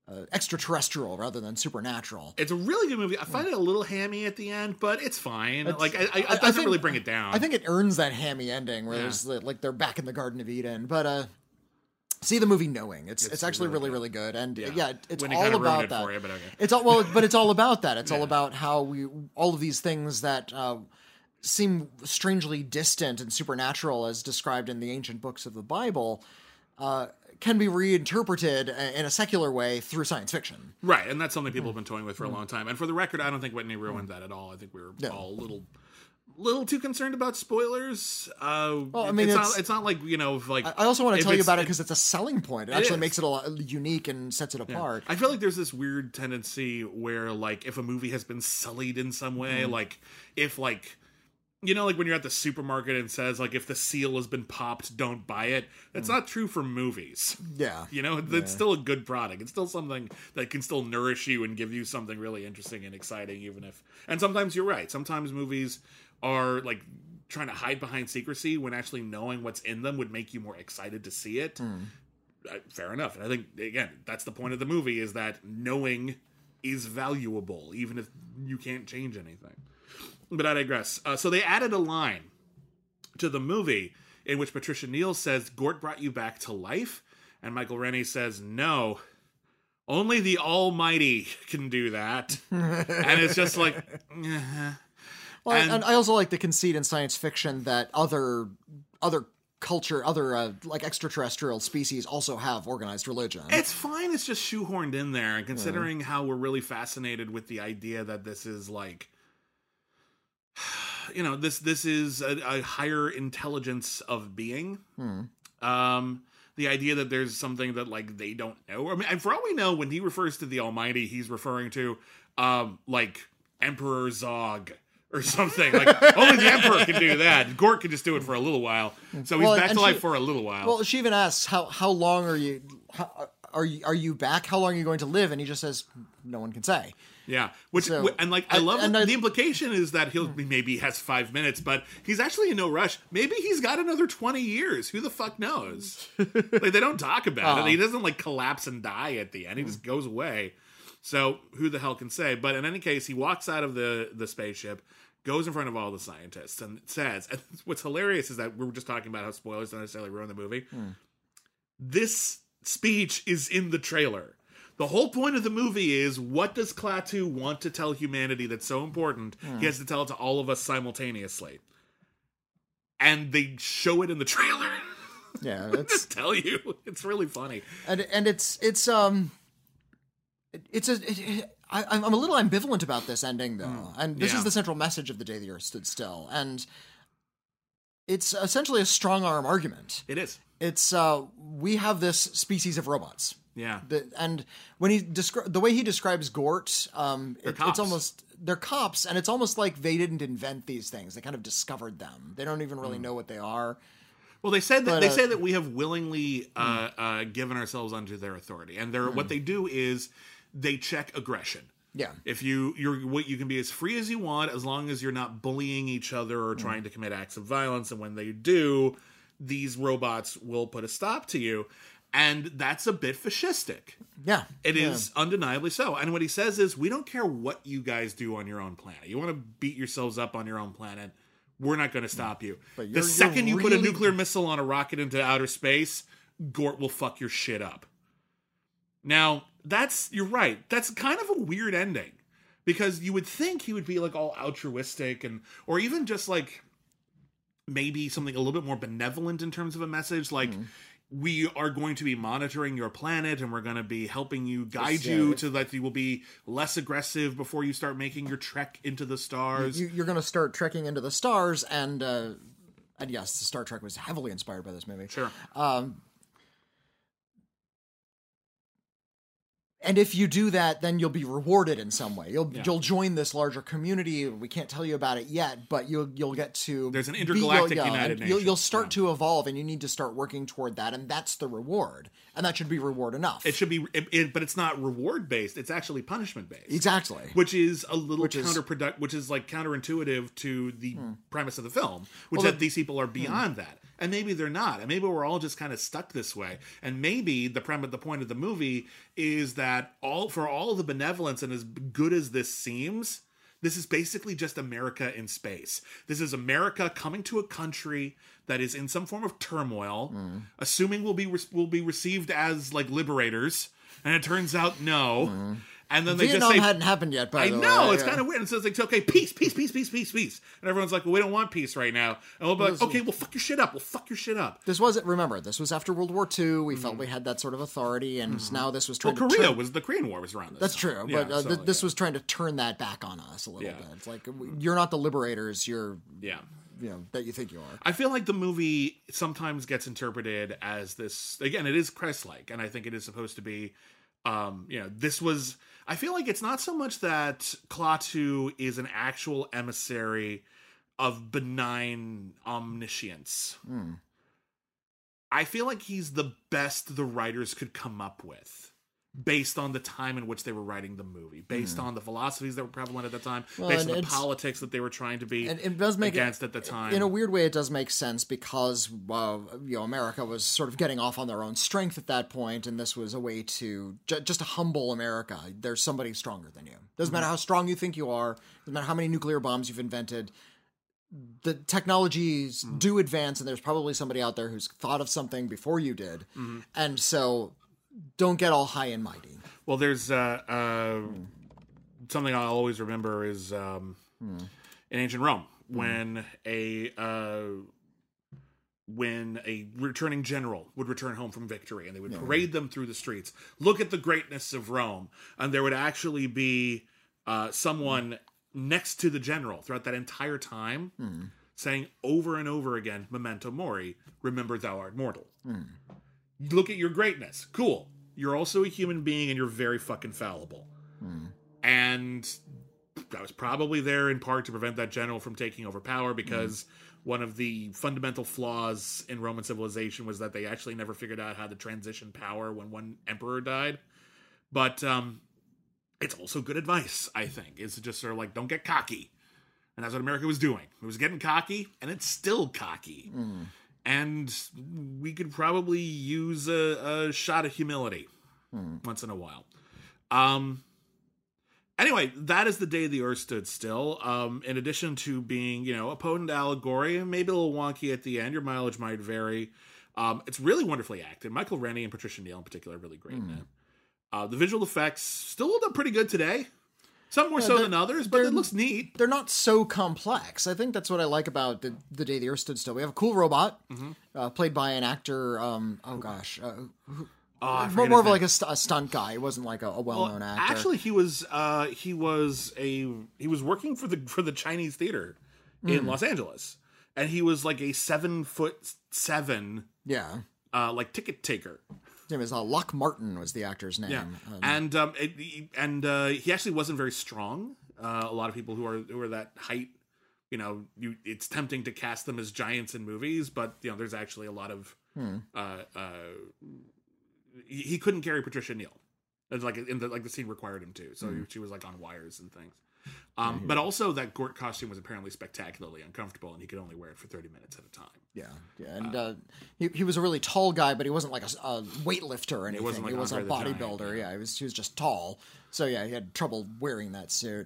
extraterrestrial rather than supernatural. It's a really good movie. I find it a little hammy at the end, but it's fine. It doesn't really bring it down. I think it earns that hammy ending where there's they're back in the Garden of Eden. But see the movie Knowing. It's actually really good. And it's all about that. For you, but okay. It's all about that. It's all about how all of these things that seem strangely distant and supernatural as described in the ancient books of the Bible can be reinterpreted in a secular way through science fiction. Right, and that's something people have been toying with for a long time. And for the record, I don't think Whitney ruined that at all. I think we were all a little too concerned about spoilers. It's not like, I also want to tell you about it because it's a selling point. It actually makes it a lot unique and sets it apart. I feel like there's this weird tendency where, if a movie has been sullied in some way, if when you're at the supermarket and says, if the seal has been popped, don't buy it. That's not true for movies. Yeah. It's still a good product. It's still something that can still nourish you and give you something really interesting and exciting, and sometimes you're right. Sometimes movies are, trying to hide behind secrecy when actually knowing what's in them would make you more excited to see it. Fair enough. And I think, again, that's the point of the movie, is that knowing is valuable, even if you can't change anything. But I digress. So they added a line to the movie in which Patricia Neal says, "Gort brought you back to life?" And Michael Rennie says, "No, only the Almighty can do that." And it's just like... Well, and I also like the conceit in science fiction that other culture, extraterrestrial species also have organized religion. It's fine. It's just shoehorned in there. And considering how we're really fascinated with the idea that this is this is a higher intelligence of being. The idea that there's something that they don't know. I mean, and for all we know, when he refers to the Almighty, he's referring to Emperor Zog or something. Only the Emperor can do that. Gort can just do it for a little while. So he's back to life for a little while. Well, she even asks, how long are you? Are you back? How long are you going to live? And he just says, no one can say. Yeah, I love the implication is that maybe has 5 minutes, but he's actually in no rush. Maybe he's got another 20 years. Who the fuck knows? They don't talk about it. He doesn't collapse and die at the end. He just goes away. So who the hell can say? But in any case, he walks out of the spaceship, goes in front of all the scientists, and says, and what's hilarious is that we were just talking about how spoilers don't necessarily ruin the movie. This speech is in the trailer. The whole point of the movie is, what does Klaatu want to tell humanity that's so important? He has to tell it to all of us simultaneously. And they show it in the trailer. Yeah, I'll just tell you. It's really funny. And I'm a little ambivalent about this ending, though. And this is the central message of The Day the Earth Stood Still. And it's essentially a strong-arm argument. It is. It's, we have this species of robots. Yeah. And when the way he describes Gort, it's almost, they're cops, and it's almost like they didn't invent these things. They kind of discovered them. They don't even really know what they are. Well, they say that we have willingly given ourselves unto their authority, and what they do is they check aggression. Yeah. If you can be as free as you want, as long as you're not bullying each other or trying to commit acts of violence, and when they do, these robots will put a stop to you. And that's a bit fascistic. Yeah. It is undeniably so. And what he says is, we don't care what you guys do on your own planet. You want to beat yourselves up on your own planet, we're not going to stop you. The second you put a nuclear missile on a rocket into outer space, Gort will fuck your shit up. Now, you're right. That's kind of a weird ending. Because you would think he would be all altruistic or even just maybe something a little bit more benevolent in terms of a message. We are going to be monitoring your planet, and we're going to be helping you, guide you so that you will be less aggressive before you start making your trek into the stars. You're going to start trekking into the stars, and yes, Star Trek was heavily inspired by this movie. Sure. And if you do that, then you'll be rewarded in some way. You'll join this larger community. We can't tell you about it yet, but you'll get to... There's an intergalactic United Nations. You'll start to evolve, and you need to start working toward that, and that's the reward. And that should be reward enough. It should be, but it's not reward-based. It's actually punishment-based. Exactly. Which is a little counterproductive, which is counterintuitive to the premise of the film, which that these people are beyond that. And maybe they're not. And maybe we're all just kind of stuck this way. And maybe the point of the movie is that that for all the benevolence and as good as this seems, this is basically just America in space. This is America coming to a country that is in some form of turmoil, assuming we'll be received as like liberators, and it turns out no. And then they Vietnam just say, hadn't happened yet, by the way. I know, it's kind of weird. And so it's like, okay, peace. And everyone's like, well, we don't want peace right now. And we'll be like, okay, well, fuck your shit up. This was after World War II. We felt we had that sort of authority, and now this was trying to the Korean War was around this That's time. true, but this was trying to turn that back on us a little bit. It's like, you're not the liberators, you're... that you think you are. I feel like the movie sometimes gets interpreted as this, again, it is Christ-like, and I think it is supposed to be, this was... I feel like it's not so much that Klaatu is an actual emissary of benign omniscience. I feel like he's the best the writers could come up with, based on the time in which they were writing the movie, based on the philosophies that were prevalent at the time, based on the politics that they were trying to be against at the time. In a weird way, it does make sense because America was sort of getting off on their own strength at that point, and this was a way to just to humble America. There's somebody stronger than you. Doesn't matter how strong you think you are. Doesn't matter how many nuclear bombs you've invented. The technologies do advance, and there's probably somebody out there who's thought of something before you did, and so. Don't get all high and mighty. Well, there's something I'll always remember is in ancient Rome when a returning general would return home from victory, and they would parade them through the streets. Look at the greatness of Rome, and there would actually be someone next to the general throughout that entire time, saying over and over again, "Memento mori, remember thou art mortal." Look at your greatness. Cool. You're also a human being and you're very fucking fallible. And I was probably there in part to prevent that general from taking over power because one of the fundamental flaws in Roman civilization was that they actually never figured out how to transition power when one emperor died. But it's also good advice, I think. It's just sort of like, don't get cocky. And that's what America was doing. It was getting cocky, and it's still cocky. And we could probably use a shot of humility once in a while. Anyway, that is the day the Earth stood still. In addition to being, a potent allegory, maybe a little wonky at the end, your mileage might vary. It's really wonderfully acted. Michael Rennie and Patricia Neal in particular are really great in it. The visual effects still hold up pretty good today. Some more so than others, but it looks neat. They're not so complex. I think that's what I like about the Day the Earth Stood Still. We have a cool robot, played by an actor, more of like a stunt guy. He wasn't like a well-known actor. Actually, he was working for the Chinese theater in Los Angeles, and he was like a 7'7", like ticket taker. His name is Locke Martin was the actor's name. Yeah, he actually wasn't very strong. A lot of people who are that height, it's tempting to cast them as giants in movies, but there's actually a lot of he couldn't carry Patricia Neal. It's like the scene required him to, so she was like on wires and things. But also that Gort costume was apparently spectacularly uncomfortable, and he could only wear it for 30 minutes at a time. And he was a really tall guy, but he wasn't like a weightlifter or anything. He wasn't a bodybuilder. He was just tall. So he had trouble wearing that suit.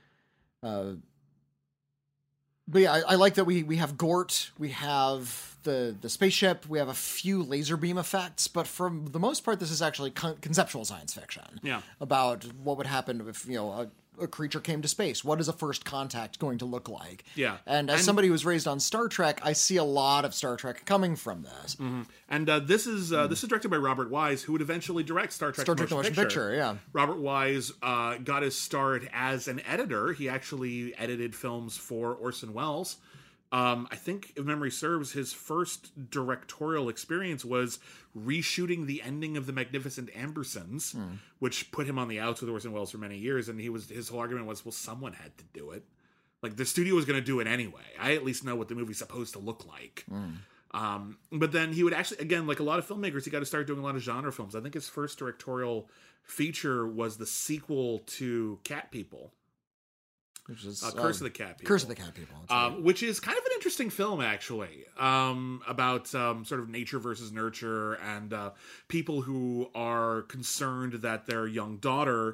But I like that we have Gort, we have the spaceship, we have a few laser beam effects, but for the most part, this is actually conceptual science fiction. Yeah. About what would happen if a creature came to space. What is a first contact going to look like? Yeah. And as somebody who was raised on Star Trek, I see a lot of Star Trek coming from this. And this is directed by Robert Wise, who would eventually direct Star Trek the Motion Picture. Yeah. Robert Wise got his start as an editor. He actually edited films for Orson Welles. I think, if memory serves, his first directorial experience was reshooting the ending of The Magnificent Ambersons, which put him on the outs with Orson Welles for many years. And his whole argument was, well, someone had to do it. Like, the studio was going to do it anyway. I at least know what the movie's supposed to look like. But then he would actually, again, like a lot of filmmakers, he got to start doing a lot of genre films. I think his first directorial feature was the sequel to Cat People. which is Curse of the Cat People. Curse of the Cat People. That's right. Which is kind of an interesting film, actually, about sort of nature versus nurture and people who are concerned that their young daughter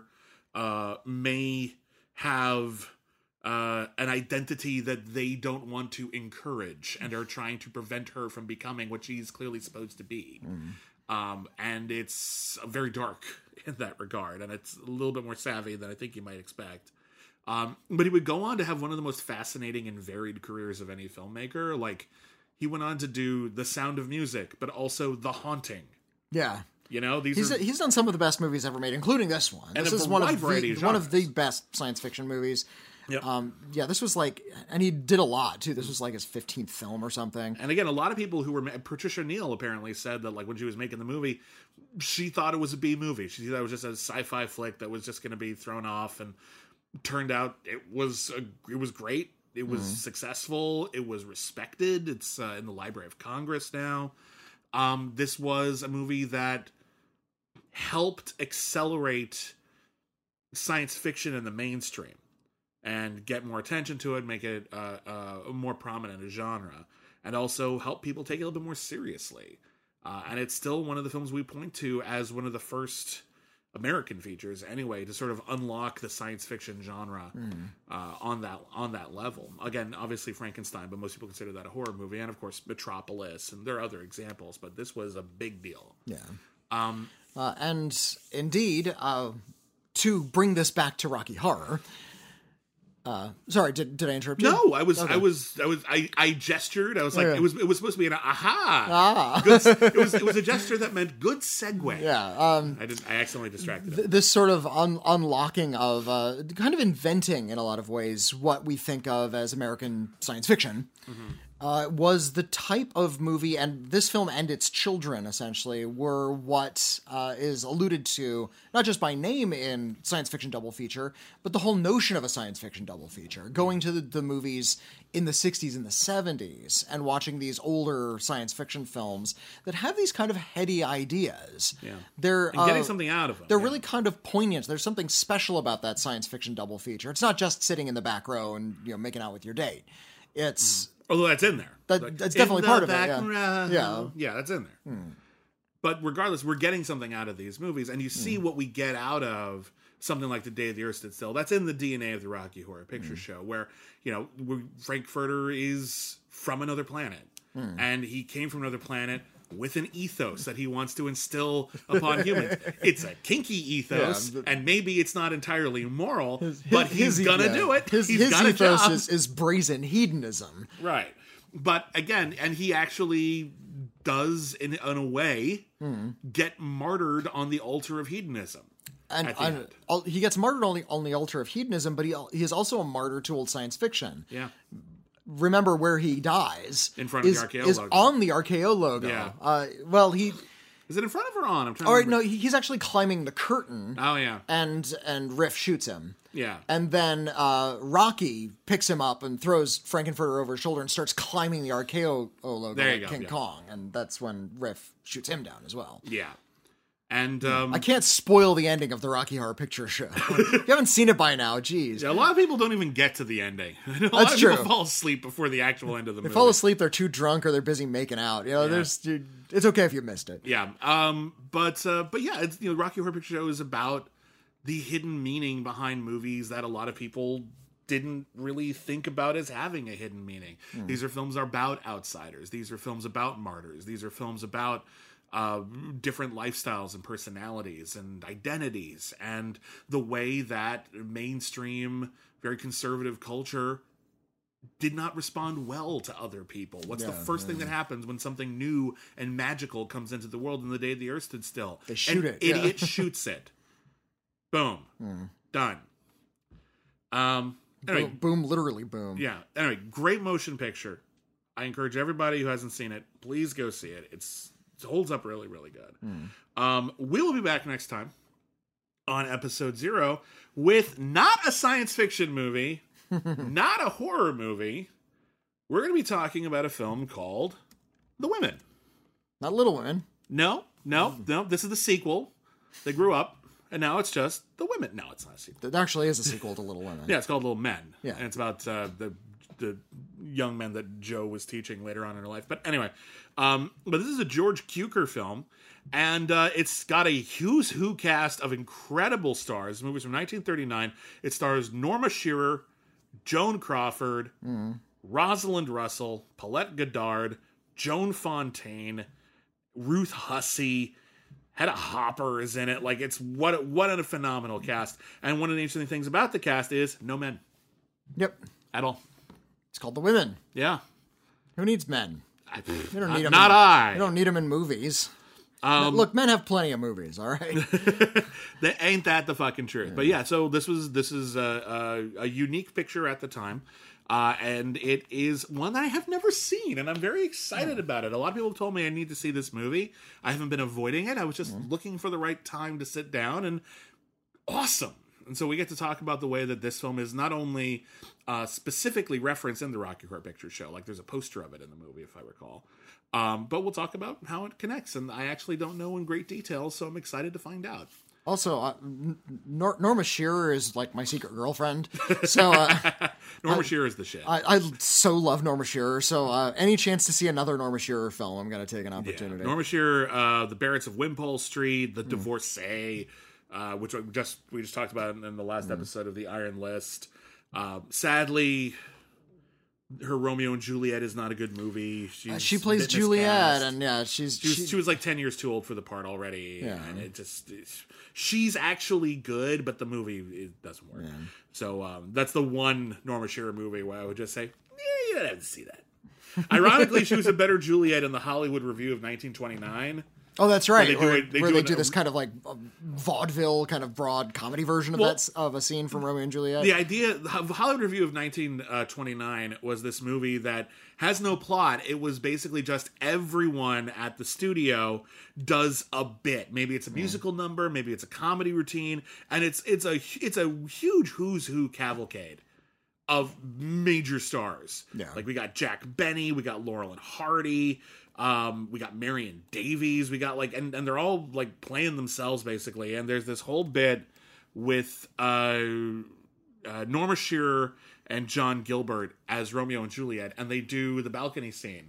may have an identity that they don't want to encourage and are trying to prevent her from becoming what she's clearly supposed to be. And it's very dark in that regard, and it's a little bit more savvy than I think you might expect. But he would go on to have one of the most fascinating and varied careers of any filmmaker. Like, he went on to do The Sound of Music, but also The Haunting. Yeah. You know, He's done some of the best movies ever made, including this one. And this a is one variety of of the best science fiction movies. Yep. Yeah, this was like, and he did a lot too. This was like his 15th film or something. And again, a lot of people who were Patricia Neal apparently said that, like, when she was making the movie, she thought it was a B movie. She thought it was just a sci-fi flick that was just going to be thrown off, and turned out it was great. It was successful. It was respected. It's in the Library of Congress now. This was a movie that helped accelerate science fiction in the mainstream and get more attention to it, make it more prominent as a genre, and also help people take it a little bit more seriously. And it's still one of the films we point to as one of the first American features, anyway, to sort of unlock the science fiction genre on that level. Again, obviously Frankenstein, but most people consider that a horror movie, and of course Metropolis, and there are other examples, but this was a big deal. Yeah. And indeed, to bring this back to Rocky Horror. Sorry, did I interrupt you? No, I gestured. I was like, it was supposed to be an aha. It was a gesture that meant good segue. Yeah. I accidentally distracted him. This sort of unlocking of kind of inventing in a lot of ways what we think of as American science fiction. Was the type of movie, and this film and its children essentially were what is alluded to not just by name in science fiction double feature, but the whole notion of a science fiction double feature. Going to the movies in the 60s and the 70s and watching these older science fiction films that have these kind of heady ideas. Yeah. They're and getting something out of them. They're really kind of poignant. There's something special about that science fiction double feature. It's not just sitting in the back row and making out with your date. It's although that's in there. That's definitely part of it. Yeah, that's in there. But regardless, we're getting something out of these movies, and you see what we get out of something like The Day the Earth Stood Still. That's in the DNA of the Rocky Horror Picture Show, where Frankfurter is from another planet, and he came from another planet with an ethos that he wants to instill upon humans. It's a kinky ethos, and maybe it's not entirely moral, but he's gonna do it. His ethos is brazen hedonism. Right. But again, and he actually does, in a way, get martyred on the altar of hedonism. And he gets martyred on the altar of hedonism, but he is also a martyr to old science fiction. Yeah. Remember where he dies in front of the RKO is logo. On the RKO logo. Yeah. Is it in front of or on? I'm trying to remember. No, he's actually climbing the curtain. Oh yeah. And Riff shoots him. Yeah. And then Rocky picks him up and throws Frankenfurter over his shoulder and starts climbing the RKO logo like King Kong. And that's when Riff shoots him down as well. Yeah. And I can't spoil the ending of the Rocky Horror Picture Show. If you haven't seen it by now, geez. Yeah, a lot of people don't even get to the ending. A lot of people fall asleep before the actual end of the movie. They fall asleep, they're too drunk, or they're busy making out. It's okay if you missed it. Yeah. But yeah, it's, Rocky Horror Picture Show is about the hidden meaning behind movies that a lot of people didn't really think about as having a hidden meaning. These are films about outsiders. These are films about martyrs. These are films about different lifestyles and personalities and identities, and the way that mainstream, very conservative culture did not respond well to other people. What's the first thing that happens when something new and magical comes into the world? In The Day the Earth Stood Still, they shoot An idiot shoots it. Boom. Done. Anyway, boom, literally boom. Yeah. Anyway, great motion picture. I encourage everybody who hasn't seen it, please go see it. It holds up really, really good. We will be back next time on episode 0 with not a science fiction movie, not a horror movie. We're going to be talking about a film called The Women. Not Little Women. No. This is the sequel. They grew up. and now it's just The Women. No, it's not a sequel. There actually is a sequel to Little Women. Yeah, it's called Little Men. Yeah. And it's about the young men that Jo was teaching later on in her life. But anyway, but this is a George Cukor film, and it's got a who's who cast of incredible stars. The movie's from 1939. It stars Norma Shearer, Joan Crawford, Rosalind Russell, Paulette Goddard, Joan Fontaine, Ruth Hussey, Hedda Hopper is in it. Like, it's what a phenomenal cast. And one of the interesting things about the cast is no men Yep. at all. It's called The Women. Yeah. Who needs men? We don't need them. Not I. We don't need them in movies. Look, men have plenty of movies. All right. Ain't that the fucking truth? But yeah, so this is a unique picture at the time. And it is one that I have never seen, and I'm very excited about it. A lot of people have told me I need to see this movie. I haven't been avoiding it. I was just looking for the right time to sit down, and awesome. And so we get to talk about the way that this film is not only specifically referenced in the Rocky Horror Picture Show, like there's a poster of it in the movie, if I recall. But we'll talk about how it connects, and I actually don't know in great detail, so I'm excited to find out. Also, Norma Shearer is like my secret girlfriend. So Norma Shearer is the shit. I so love Norma Shearer. So any chance to see another Norma Shearer film, I'm going to take an Yeah. opportunity. Norma Shearer, The Barretts of Wimpole Street, The Divorcee, which we just talked about in the last episode of the Iron List. Sadly, her Romeo and Juliet is not a good movie. She plays Juliet, and yeah, she was like 10 years too old for the part already. Yeah. And she's actually good, but the movie, it doesn't work. Yeah. So that's the one Norma Shearer movie where I would just say, yeah, you don't have to see that. Ironically, she was a better Juliet in the Hollywood Review of 1929. Oh, that's right. Where they do this kind of like vaudeville, kind of broad comedy version of a scene from Romeo and Juliet. The idea, the Hollywood Review of 1929 was this movie that has no plot. It was basically just everyone at the studio does a bit. Maybe it's a musical number, maybe it's a comedy routine, and it's a huge who's who cavalcade of major stars. Yeah. Like we got Jack Benny, we got Laurel and Hardy. We got Marion Davies. We got and they're all like playing themselves basically. And there's this whole bit with Norma Shearer and John Gilbert as Romeo and Juliet, and they do the balcony scene.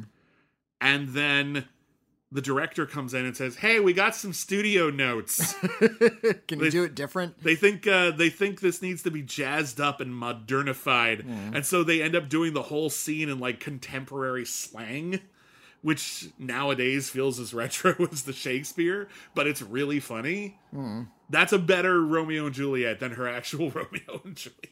And then the director comes in and says, "Hey, we got some studio notes. Can you do it different?" They think this needs to be jazzed up and modernified, and so they end up doing the whole scene in like contemporary slang, which nowadays feels as retro as the Shakespeare, but it's really funny. That's a better Romeo and Juliet than her actual Romeo and Juliet.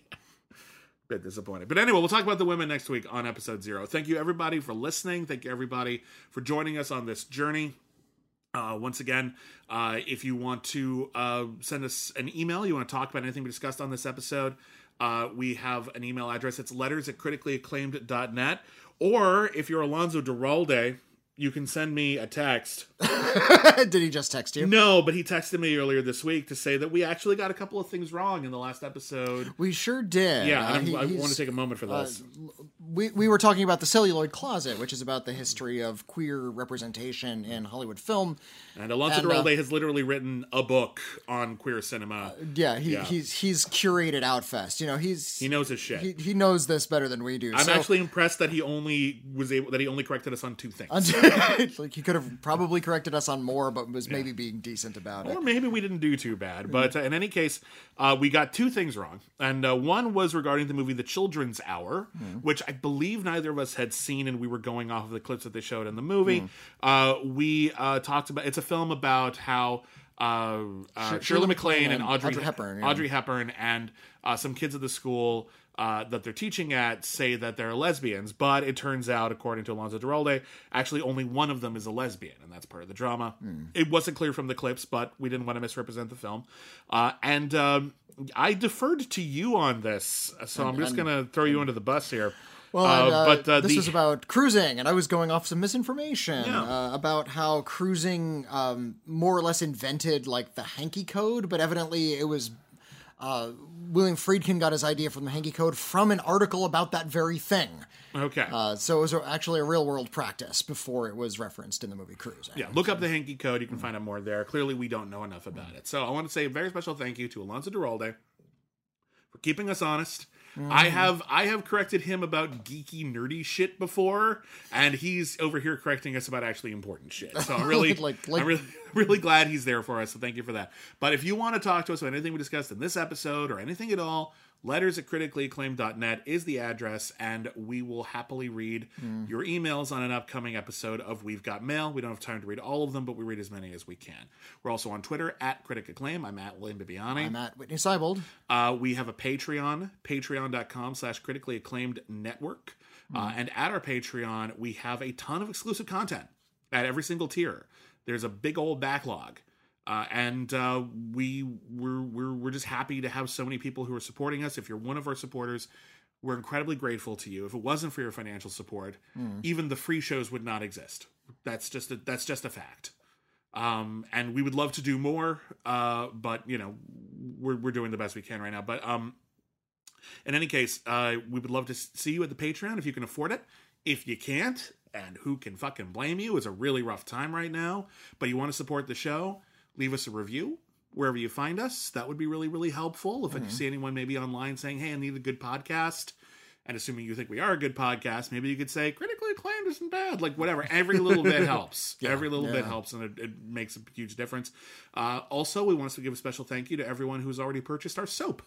Bit disappointed. But anyway, we'll talk about The Women next week on episode 0. Thank you, everybody, for listening. Thank you, everybody, for joining us on this journey. Once again, if you want to send us an email, you want to talk about anything we discussed on this episode, we have an email address. It's letters@criticallyacclaimed.net. Or if you're Alonso Duralde, you can send me a text. Did he just text you? No, but he texted me earlier this week to say that we actually got a couple of things wrong in the last episode. We sure did. Yeah, I want to take a moment for this. We were talking about The Celluloid Closet, which is about the history of queer representation in Hollywood film. And Alonso Duralde has literally written a book on queer cinema. He's curated Outfest. You know, he knows his shit. He knows this better than we do. I'm actually impressed that he only corrected us on 2 things. Like he could have probably corrected us on more, but was maybe being decent about it. Or maybe we didn't do too bad. But in any case, we got 2 things wrong. And one was regarding the movie The Children's Hour, which I believe neither of us had seen, and we were going off of the clips that they showed in the movie. We talked about, it's a film about how Shirley MacLaine and Audrey Hepburn and some kids at the school that they're teaching at say that they're lesbians, but it turns out, according to Alonso Duralde, actually only one of them is a lesbian, and that's part of the drama. It wasn't clear from the clips, but we didn't want to misrepresent the film. And I deferred to you on this, so I'm just going to throw you under the bus here. Well, this was about cruising, and I was going off some misinformation about how cruising more or less invented like the hanky code, but evidently it was William Friedkin got his idea from the Hanky Code from an article about that very thing. Okay. So it was actually a real-world practice before it was referenced in the movie Cruise. Yeah, look up the Hanky Code. You can find out more there. Clearly, we don't know enough about it. So I want to say a very special thank you to Alonso Duralde for keeping us honest. I have corrected him about geeky, nerdy shit before, and he's over here correcting us about actually important shit. So I'm really, I'm really glad he's there for us. So thank you for that. But if you want to talk to us about anything we discussed in this episode or anything at all, letters@criticallyacclaimed.net is the address, and we will happily read your emails on an upcoming episode of We've Got Mail. We don't have time to read all of them, but we read as many as we can. We're also on Twitter @CriticAcclaim. I'm at William Bibiani. I'm at Whitney Seibold. We have a Patreon, patreon.com/criticallyacclaimednetwork. And at our Patreon, we have a ton of exclusive content at every single tier. There's a big old backlog. We're just happy to have so many people who are supporting us. If you're one of our supporters, we're incredibly grateful to you. If it wasn't for your financial support, even the free shows would not exist. That's just a fact. And we would love to do more, but you know, we're doing the best we can right now. But in any case, we would love to see you at the Patreon if you can afford it. If you can't, and who can fucking blame you? It's a really rough time right now, but you want to support the show. Leave us a review wherever you find us. That would be really, really helpful. If you see anyone maybe online saying, hey, I need a good podcast, and assuming you think we are a good podcast, maybe you could say, critically acclaimed isn't bad. Like, whatever. Every little bit helps. Every little bit helps, and it makes a huge difference. Also, we want to give a special thank you to everyone who's already purchased our soap.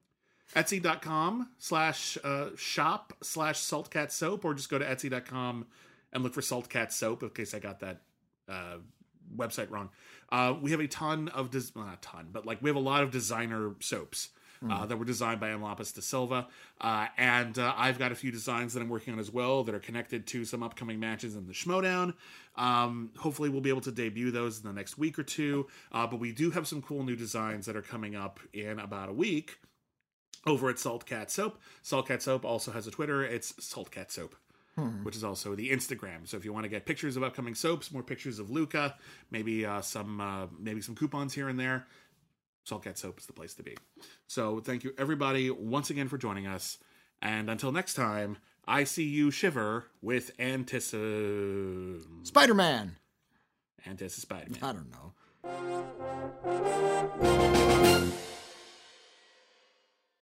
Etsy.com/shop/saltcat soap, or just go to Etsy.com and look for Saltcat soap, in case I got that website wrong. We have a ton of not a ton, but like we have a lot of designer soaps that were designed by M. Lapis de Silva, and I've got a few designs that I'm working on as well that are connected to some upcoming matches in the Schmodown. Hopefully we'll be able to debut those in the next week or two, but we do have some cool new designs that are coming up in about a week over at Saltcat Soap. Saltcat Soap also has a Twitter. It's Saltcat Soap, which is also the Instagram. So if you want to get pictures of upcoming soaps, more pictures of Luca, maybe some coupons here and there, Saltcat Soap is the place to be. So thank you everybody once again for joining us, and until next time, I see you shiver with Spider-Man. Spider-Man. I don't know.